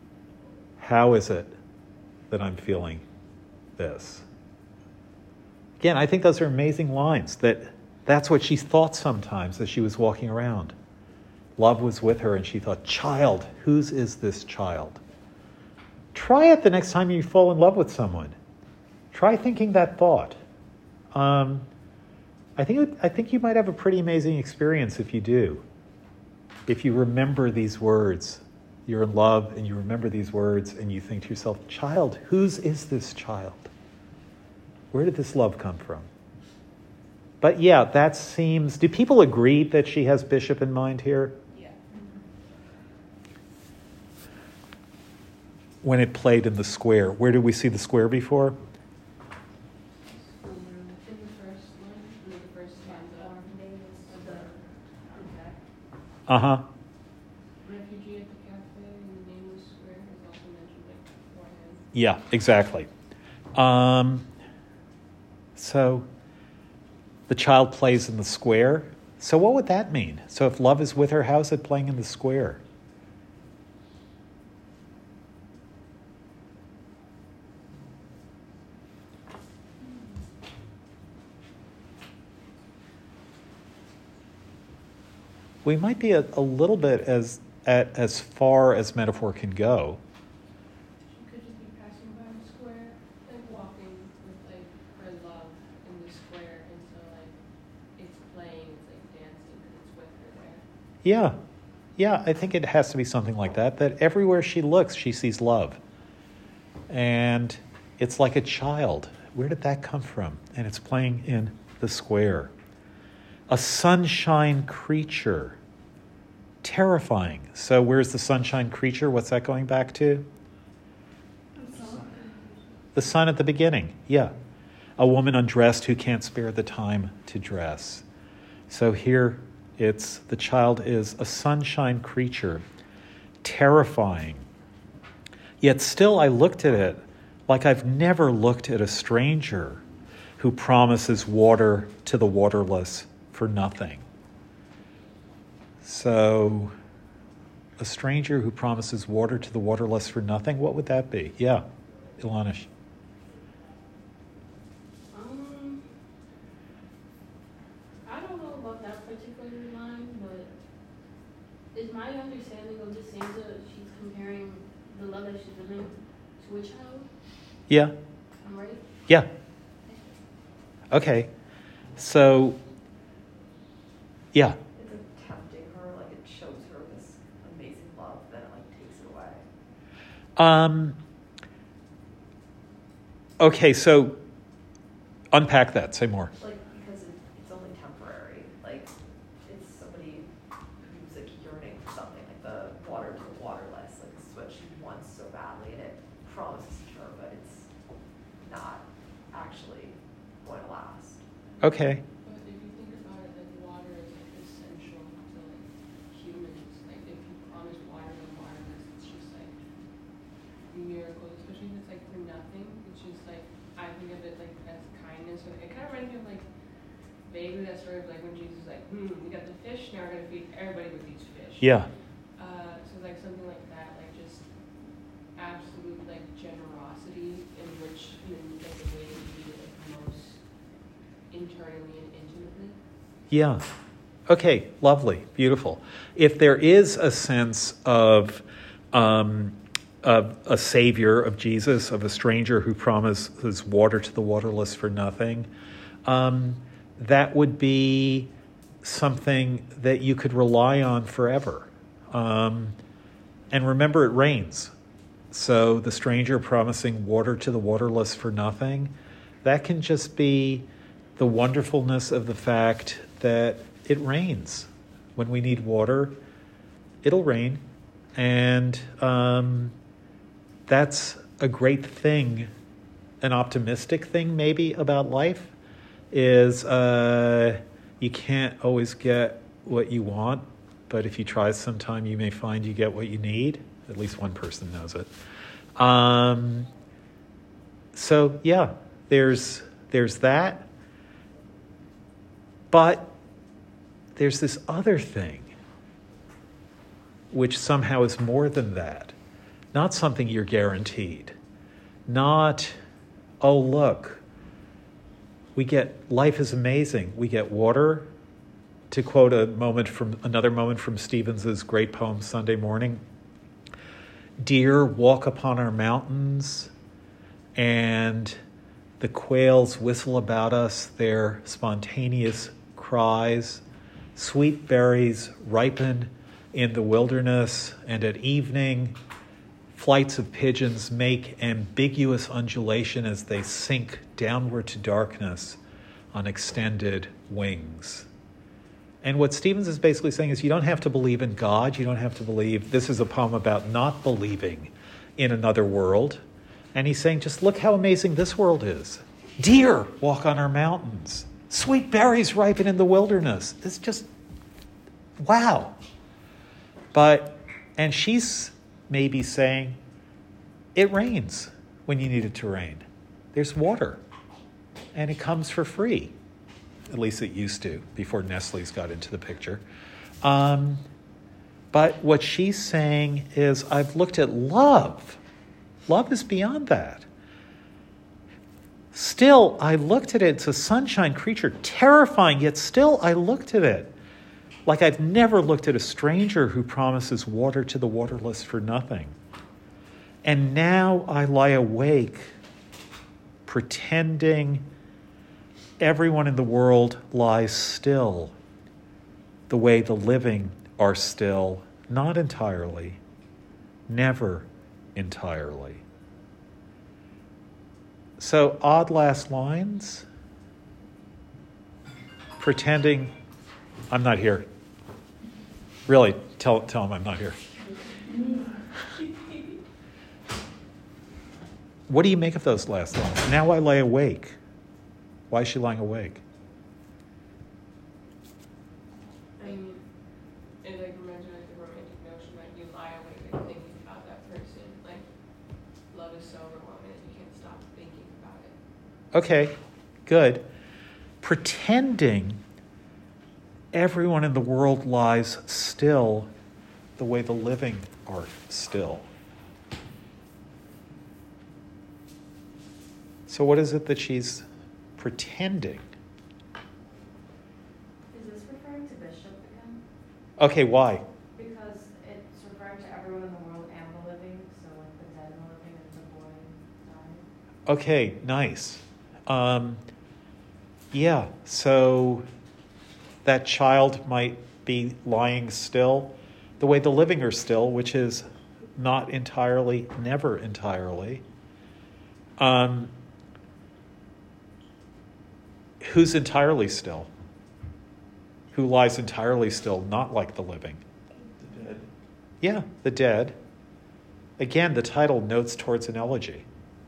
How is it that I'm feeling this? Again, I think those are amazing lines. That that's what she thought sometimes as she was walking around. Love was with her, and she thought, child, whose is this child? Try it the next time you fall in love with someone. Try thinking that thought. Um, I think I think you might have a pretty amazing experience if you do. If you remember these words, you're in love, and you remember these words, and you think to yourself, child, whose is this child? Where did this love come from? But yeah, that seems... Do people agree that she has Bishop in mind here? Yeah. When it played in the square. Where did we see the square before? In the first line, in the first stanza of the Uh-huh. refugee at the cafe and the name of the square is also mentioned like beforehand. Yeah, exactly. Um, so the child plays in the square. So what would that mean? So if love is with her, how is it playing in the square? We might be a, a little bit as at as far as metaphor can go. She could just be passing by the square, like walking with like her love in the square, and so like it's playing, it's like dancing, and it's with her there. Yeah. Yeah, I think it has to be something like that, that everywhere she looks, she sees love. And it's like a child. Where did that come from? And it's playing in the square. A sunshine creature. Terrifying. So where's the sunshine creature? What's that going back to? The sun at the beginning. Yeah. A woman undressed who can't spare the time to dress. So here it's the child is a sunshine creature. Terrifying. Yet still I looked at it like I've never looked at a stranger who promises water to the waterless for nothing. So, a stranger who promises water to the waterless for nothing, what would that be? Yeah, Ilanish. Um, I don't know about that particular line, but is my understanding of the stanza she's comparing the love that she's giving to a child? Yeah. I'm right? Yeah. Okay. So, yeah. It's tempting her, like it shows her this amazing love, then it like takes it away. Um. Okay, so unpack that. Say more. Like, because it, it's only temporary. Like, it's somebody who's like yearning for something, like the water to the waterless. Like, this is what she wants so badly, and it promises to her, but it's not actually going to last. Okay. But if you think about it, like water is like essential to like humans. Like if you promise water to waterless, it's just like miracles, especially if it's like for nothing. It's just like I think of it like as kindness. Or it kind of reminds me of like vaguely that story of like when Jesus was like, hmm, we got the fish, now we're gonna feed everybody with these fish. Yeah. Uh, so like something like that, like just absolute like generosity in which in like the way that you do it like most internally and intimately. Yeah. Okay, lovely, beautiful. If there is a sense of um, of a savior of Jesus, of a stranger who promises water to the waterless for nothing, um, that would be something that you could rely on forever. Um, and remember, it rains. So the stranger promising water to the waterless for nothing, that can just be the wonderfulness of the fact that it rains. When we need water, it'll rain. And um, that's a great thing, an optimistic thing maybe about life, is uh, you can't always get what you want, but if you try sometime, you may find you get what you need. At least one person knows it. Um, so, yeah, there's there's that. But there's this other thing, which somehow is more than that. Not something you're guaranteed. Not, oh, look, We get life is amazing. We get water, to quote a moment from another moment from Stevens's great poem Sunday Morning. Deer walk upon our mountains, and the quails whistle about us their spontaneous cries. Sweet berries ripen in the wilderness, and at evening, flights of pigeons make ambiguous undulation as they sink downward to darkness on extended wings. And what Stevens is basically saying is you don't have to believe in God. You don't have to believe. This is a poem about not believing in another world. And he's saying, just look how amazing this world is. Deer walk on our mountains. Sweet berries ripen in the wilderness. It's just, wow. But, and she's maybe saying, it rains when you need it to rain. There's water. And it comes for free. At least it used to, before Nestle's got into the picture. Um, but what she's saying is, I've looked at love. Love is beyond that. Still, I looked at it. It's a sunshine creature, terrifying, yet still I looked at it. Like I've never looked at a stranger who promises water to the waterless for nothing. And now I lie awake, pretending everyone in the world lies still, the way the living are still, not entirely, never entirely. So, odd last lines, pretending I'm not here. Really, tell, tell him I'm not here. What do you make of those last lines? Now I lay awake. Why is she lying awake? I mean, it like reminds me of the romantic notion that you lie awake and thinking about that person. Like, love is so overwhelming that you can't stop thinking about it. Okay, good. Pretending everyone in the world lies still the way the living are still. So what is it that she's pretending? Is this referring to Bishop again? Okay, why? Because it's referring to everyone in the world and the living, so like the dead and the living and the boy died. Okay, nice. Um, yeah, so that child might be lying still the way the living are still, which is not entirely, never entirely. Um, who's entirely still? Who lies entirely still, not like the living? The dead. Yeah, the dead. Again, the title notes towards an elegy.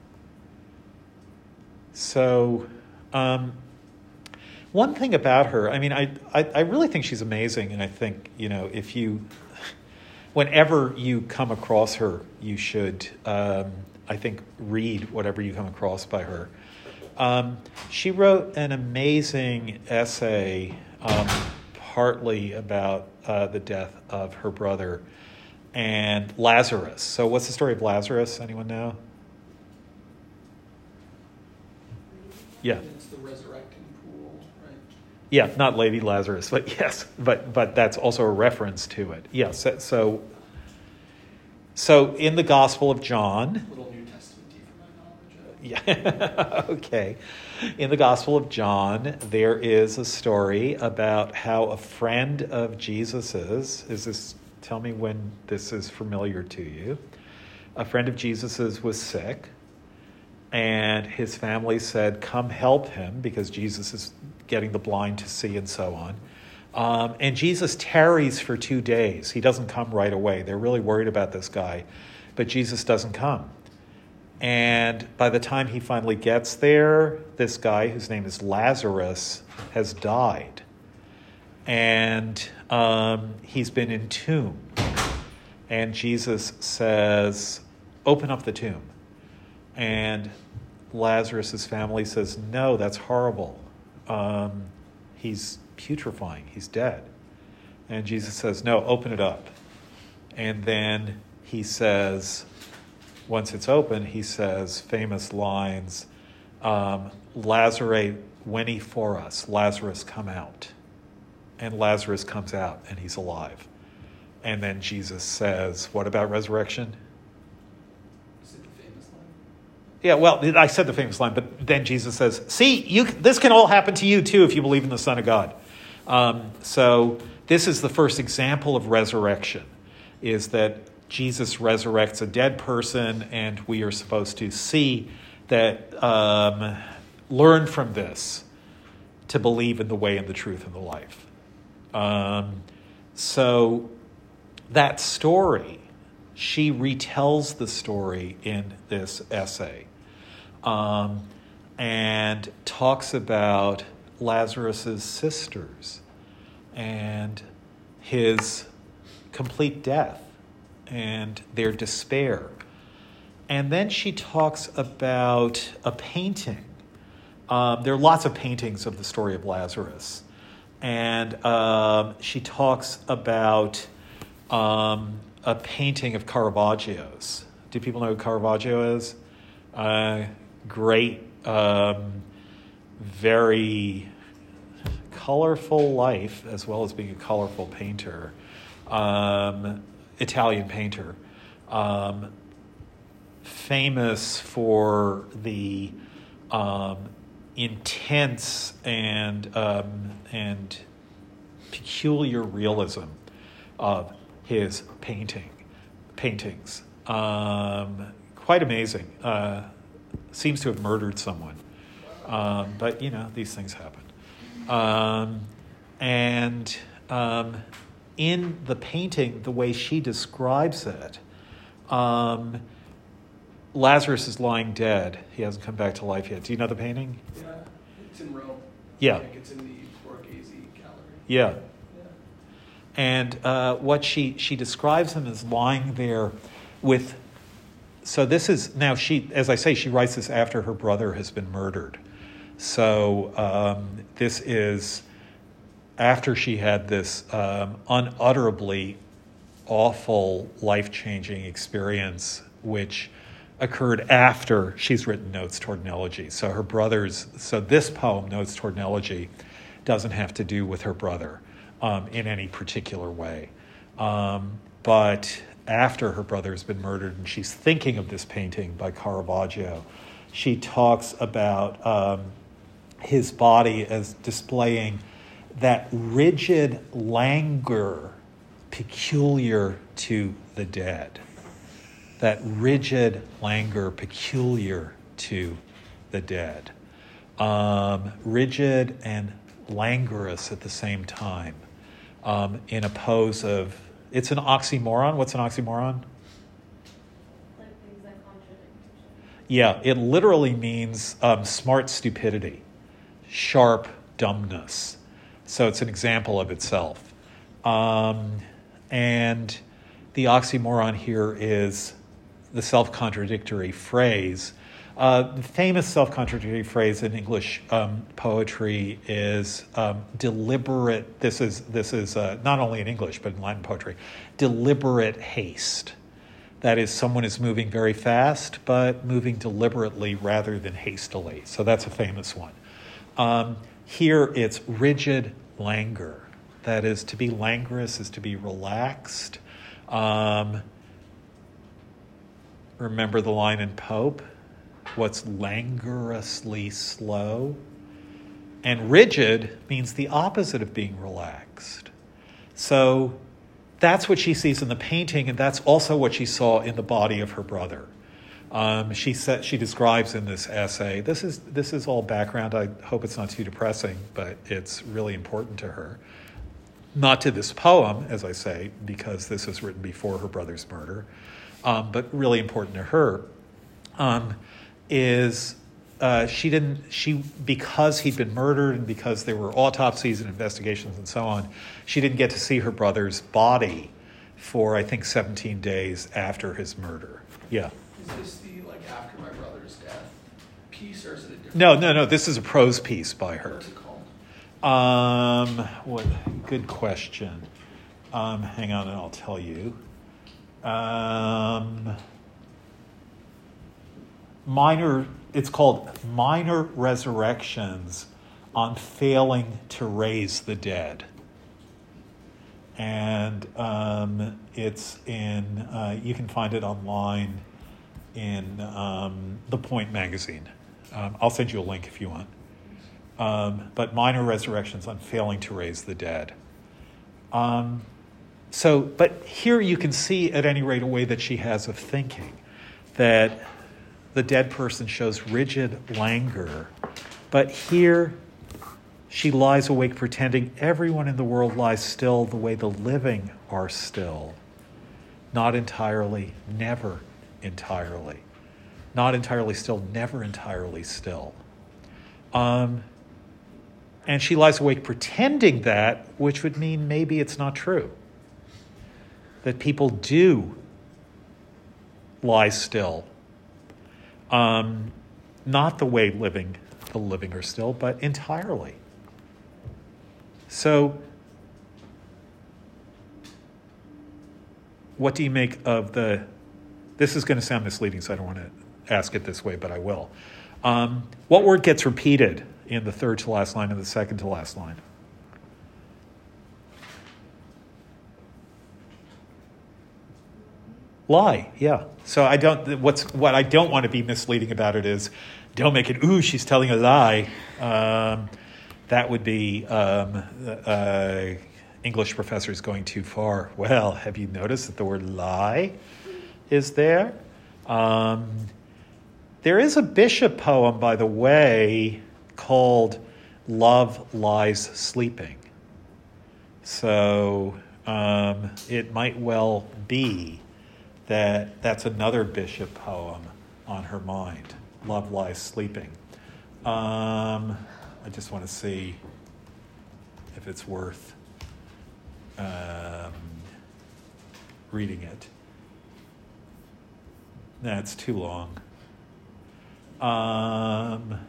So, um, one thing about her, I mean, I, I, I really think she's amazing, and I think, you know, if you, whenever you come across her, you should, um, I think, read whatever you come across by her. Um, she wrote an amazing essay, um, partly about uh, the death of her brother and Lazarus. So what's the story of Lazarus? Anyone know? Yeah. It's the resurrecting pool, right? Yeah, not Lady Lazarus, but yes, but but that's also a reference to it. Yes, so so in the Gospel of John. Little New Testament for my knowledge. Yeah, okay. In the Gospel of John, there is a story about how a friend of Jesus's, is this, tell me when this is familiar to you. A friend of Jesus's was sick, and his family said, come help him, because Jesus is getting the blind to see and so on. Um, and Jesus tarries for two days. He doesn't come right away. They're really worried about this guy, but Jesus doesn't come. And by the time he finally gets there, this guy, whose name is Lazarus, has died. And um, he's been entombed. And Jesus says, open up the tomb. And Lazarus' family says, no, that's horrible. Um, he's putrefying. He's dead. And Jesus says, no, open it up. And then he says, once it's open, he says famous lines, um, Lazarus, Veni for us, Lazarus come out. And Lazarus comes out and he's alive. And then Jesus says, what about resurrection? Is it the famous line? Yeah, well, I said the famous line, but then Jesus says, see, you, this can all happen to you too if you believe in the Son of God. Um, so this is the first example of resurrection, is that Jesus resurrects a dead person, and we are supposed to see that, um, learn from this to believe in the way and the truth and the life. Um, so that story, she retells the story in this essay, um, and talks about Lazarus's sisters and his complete death and their despair. And then she talks about a painting. Um, there are lots of paintings of the story of Lazarus. And um, she talks about um, a painting of Caravaggio's. Do people know who Caravaggio is? Uh, great, um, very colorful life, as well as being a colorful painter. Um, Italian painter. Um, famous for the um, intense and um, and peculiar realism of his painting paintings. Um, quite amazing. Uh, seems to have murdered someone, um, but you know, these things happen. Um, and um, in the painting, the way she describes it, um, Lazarus is lying dead. He hasn't come back to life yet. Do you know the painting? Yeah, it's in Rome. Yeah. I think it's in the Borghese gallery. Yeah. Yeah. And uh, what she, she describes him as lying there with, so this is, now she, as I say, she writes this after her brother has been murdered. So um, this is after she had this um, unutterably awful, life-changing experience, which occurred after she's written Notes Toward an Elegy. So her brother's, so this poem, Notes Toward an Elegy, doesn't have to do with her brother um, in any particular way. Um, but after her brother's been murdered and she's thinking of this painting by Caravaggio, she talks about um, his body as displaying that rigid languor peculiar to the dead. That rigid languor peculiar to the dead. Um, rigid and languorous at the same time, um, in a pose of, it's an oxymoron. What's an oxymoron? Like things that contradict each other. Yeah, it literally means um, smart stupidity, sharp dumbness. So it's an example of itself. Um, and the oxymoron here is the self-contradictory phrase. Uh, the famous self-contradictory phrase in English um, poetry is um, deliberate. This is this is uh, not only in English but in Latin poetry. Deliberate haste. That is, someone is moving very fast, but moving deliberately rather than hastily. So that's a famous one. Um, here it's rigid languor. That is, to be languorous is to be relaxed. Um, remember the line in Pope? What's languorously slow? And rigid means the opposite of being relaxed. So that's what she sees in the painting, and that's also what she saw in the body of her brother. Um, she said, she describes in this essay, this is this is all background. I hope it's not too depressing, but it's really important to her. Not to this poem, as I say, because this was written before her brother's murder, um, but really important to her, um, is uh, she didn't, she, because he'd been murdered and because there were autopsies and investigations and so on, she didn't get to see her brother's body for, I think, seventeen days after his murder. Yeah. Is this the, like, after my brother's death piece, or is it a different? No, no, no. This is a prose piece by her. What's it called? Um, what? Good question. Um, hang on, and I'll tell you. Um, minor. It's called Minor Resurrections on failing to raise the dead. And um, it's in, uh, you can find it online in um, The Point magazine. Um, I'll send you a link if you want. Um, but Minor Resurrections on Failing to Raise the Dead. Um, so, but here you can see at any rate a way that she has of thinking, that the dead person shows rigid languor, but here she lies awake pretending everyone in the world lies still the way the living are still. Not entirely, never entirely. Not entirely still, never entirely still. Um, and she lies awake pretending that, which would mean maybe it's not true. That people do lie still. Um, not the way living, the living are still, but entirely. So, what do you make of the, this is going to sound misleading, so I don't want to ask it this way, but I will. Um, what word gets repeated in the third to last line and the second to last line? Lie, yeah. So I don't, what's, what I don't want to be misleading about it is, don't make it, ooh, she's telling a lie. Um, that would be um, uh, English professors going too far. Well, have you noticed that the word lie is there? Um, there is a Bishop poem, by the way, called Love Lies Sleeping. So um, it might well be that that's another Bishop poem on her mind. Love Lies Sleeping. Um, I just want to see if it's worth um, reading it. That's too long. Um,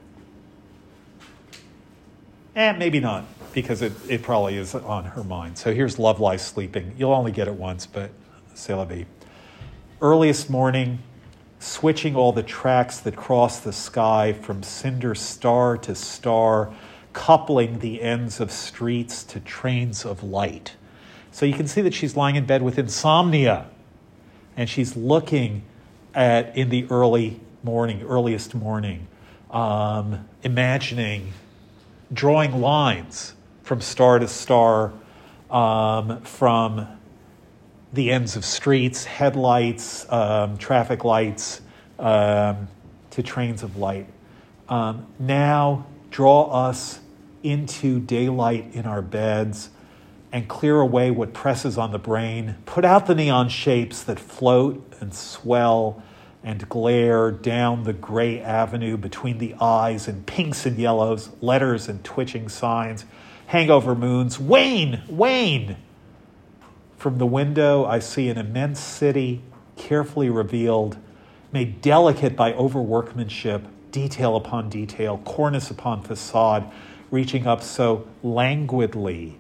and maybe not, because it, it probably is on her mind. So here's Love Lies Sleeping. You'll only get it once, but c'est la vie. Earliest morning, switching all the tracks that cross the sky from cinder star to star, coupling the ends of streets to trains of light. So you can see that she's lying in bed with insomnia, and she's looking at, in the early morning, earliest morning, um, imagining, drawing lines from star to star, um, from the ends of streets, headlights, um, traffic lights, um, to trains of light. Um, now draw us into daylight in our beds and clear away what presses on the brain. Put out the neon shapes that float and swell and glare down the gray avenue between the eyes in pinks and yellows, letters and twitching signs, hangover moons. Wane, wane! From the window, I see an immense city, carefully revealed, made delicate by overworkmanship, detail upon detail, cornice upon facade, reaching up so languidly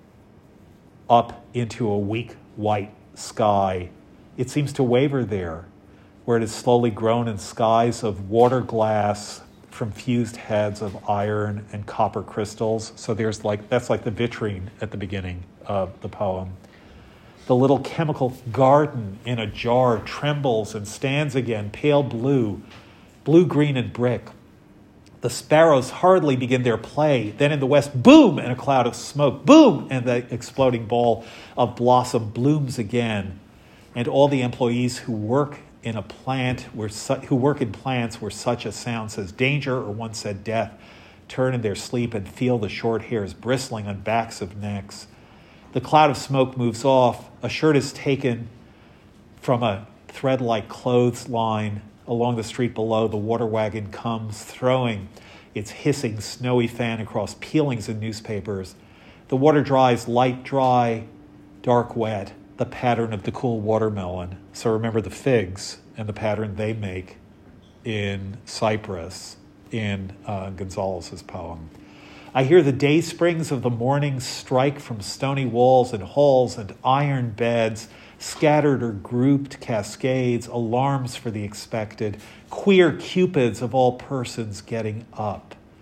up into a weak white sky. It seems to waver there, where it has slowly grown in skies of water glass from fused heads of iron and copper crystals. So there's like, that's like the vitrine at the beginning of the poem. The little chemical garden in a jar trembles and stands again, pale blue, blue-green and brick. The sparrows hardly begin their play. Then in the west, boom, and a cloud of smoke. Boom, and the exploding ball of blossom blooms again. And all the employees who work in a plant, where su- who work in plants where such a sound says danger or once said death, turn in their sleep and feel the short hairs bristling on backs of necks. The cloud of smoke moves off. A shirt is taken from a thread-like clothesline. Along the street below, the water wagon comes, throwing its hissing, snowy fan across peelings and newspapers. The water dries, light dry, dark wet, the pattern of the cool watermelon. So remember the figs and the pattern they make in Cyprus in uh, Gonzalez's poem. I hear the day springs of the morning strike from stony walls and halls and iron beds, scattered or grouped cascades, alarms for the expected, queer cupids of all persons getting up.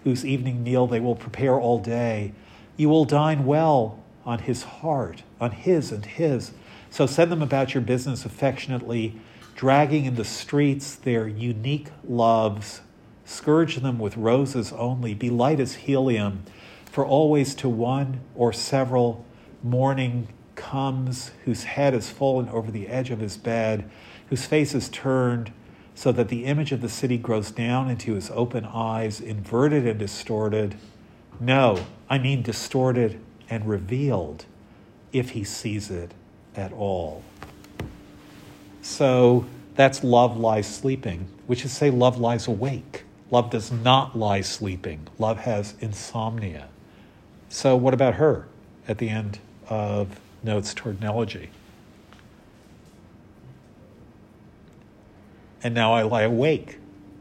whose evening meal they will prepare all day. You will dine well on his heart, on his and his. So send them about your business affectionately, dragging in the streets their unique loves. Scourge them with roses only. Be light as helium, for always to one or several morning comes, whose head has fallen over the edge of his bed, whose face is turned so that the image of the city grows down into his open eyes, inverted and distorted. No, I mean distorted and revealed, if he sees it at all. So that's love lies sleeping, which is to say love lies awake. Love does not lie sleeping. Love has insomnia. So what about her at the end of Notes Toward Neology? And now I lie awake,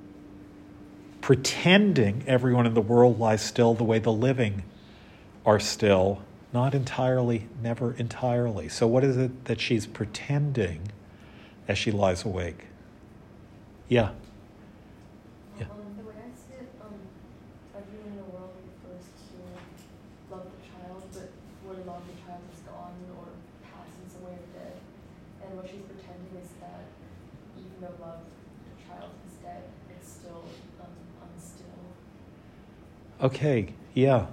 pretending everyone in the world lies still the way the living are still. Not entirely, never entirely. So what is it that she's pretending as she lies awake? Yeah. Yeah. Um, the way I see it, um, everyone in the world refers to love the child, but where love the child is gone or passes away or dead. And what she's pretending is that even though love the child is dead, it's still um, unstill. Okay, yeah.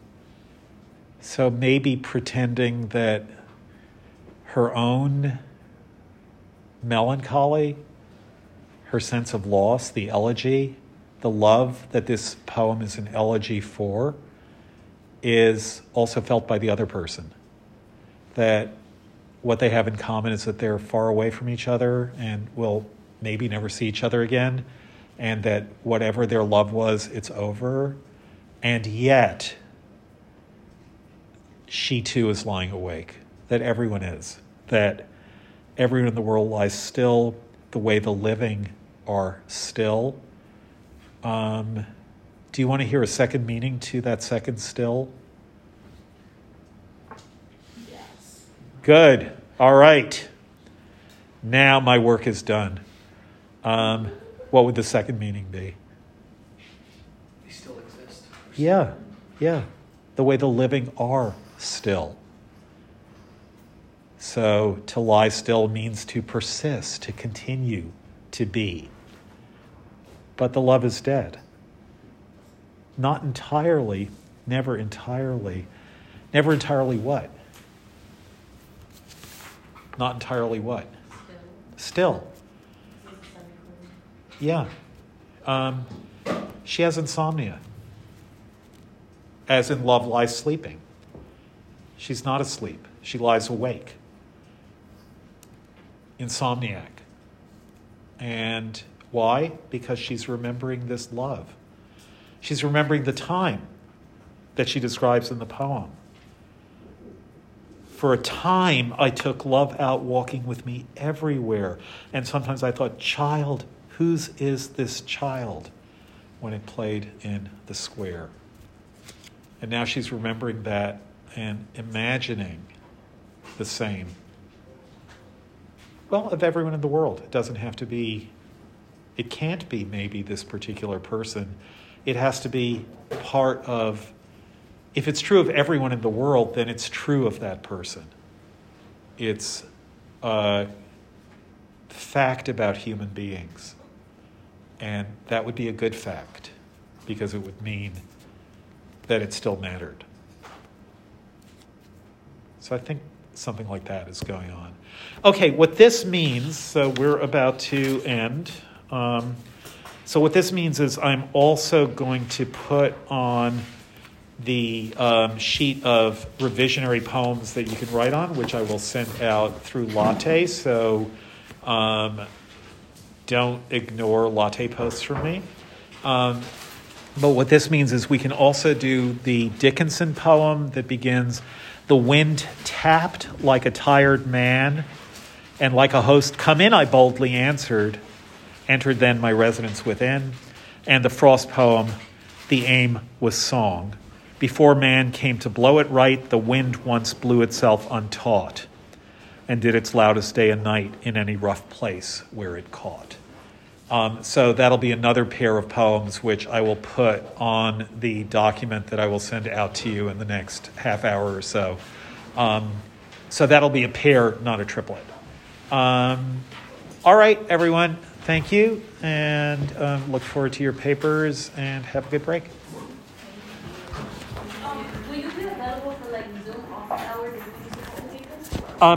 So maybe pretending that her own melancholy, her sense of loss, the elegy, the love that this poem is an elegy for, is also felt by the other person. That what they have in common is that they're far away from each other and will maybe never see each other again, and that whatever their love was, it's over. And yet, she too is lying awake, that everyone is, that everyone in the world lies still the way the living are still. Um, do you want to hear a second meaning to that second still? Yes. Good. All right. Now my work is done. Um, what would the second meaning be? They still exist. Yeah, yeah. The way the living are still. So to lie still means to persist, to continue to be. But the love is dead. Not entirely, never entirely. Never entirely what? Not entirely what? Still. Yeah. Um, she has insomnia. As in love lies sleeping. She's not asleep. She lies awake. Insomniac. And why? Because she's remembering this love. She's remembering the time that she describes in the poem. For a time, I took love out walking with me everywhere. And sometimes I thought, child, whose is this child? When it played in the square. And now she's remembering that and imagining the same. Well, of everyone in the world. It doesn't have to be, it can't be maybe this particular person. It has to be part of, if it's true of everyone in the world, then it's true of that person. It's a fact about human beings. And that would be a good fact, because it would mean that it still mattered. So I think something like that is going on. Okay, what this means, so we're about to end. Um, so what this means is I'm also going to put on the um, sheet of revisionary poems that you can write on, which I will send out through Latte. So um, don't ignore Latte posts from me. Um, But what this means is we can also do the Dickinson poem that begins, the wind tapped like a tired man, and like a host, come in, I boldly answered, entered then my residence within. And the Frost poem, the aim was song. Before man came to blow it right, the wind once blew itself untaught, and did its loudest day and night in any rough place where it caught. Um, so that'll be another pair of poems which I will put on the document that I will send out to you in the next half hour or so. Um, so that'll be a pair, not a triplet. Um, all right, everyone. Thank you, and um, look forward to your papers, and have a good break.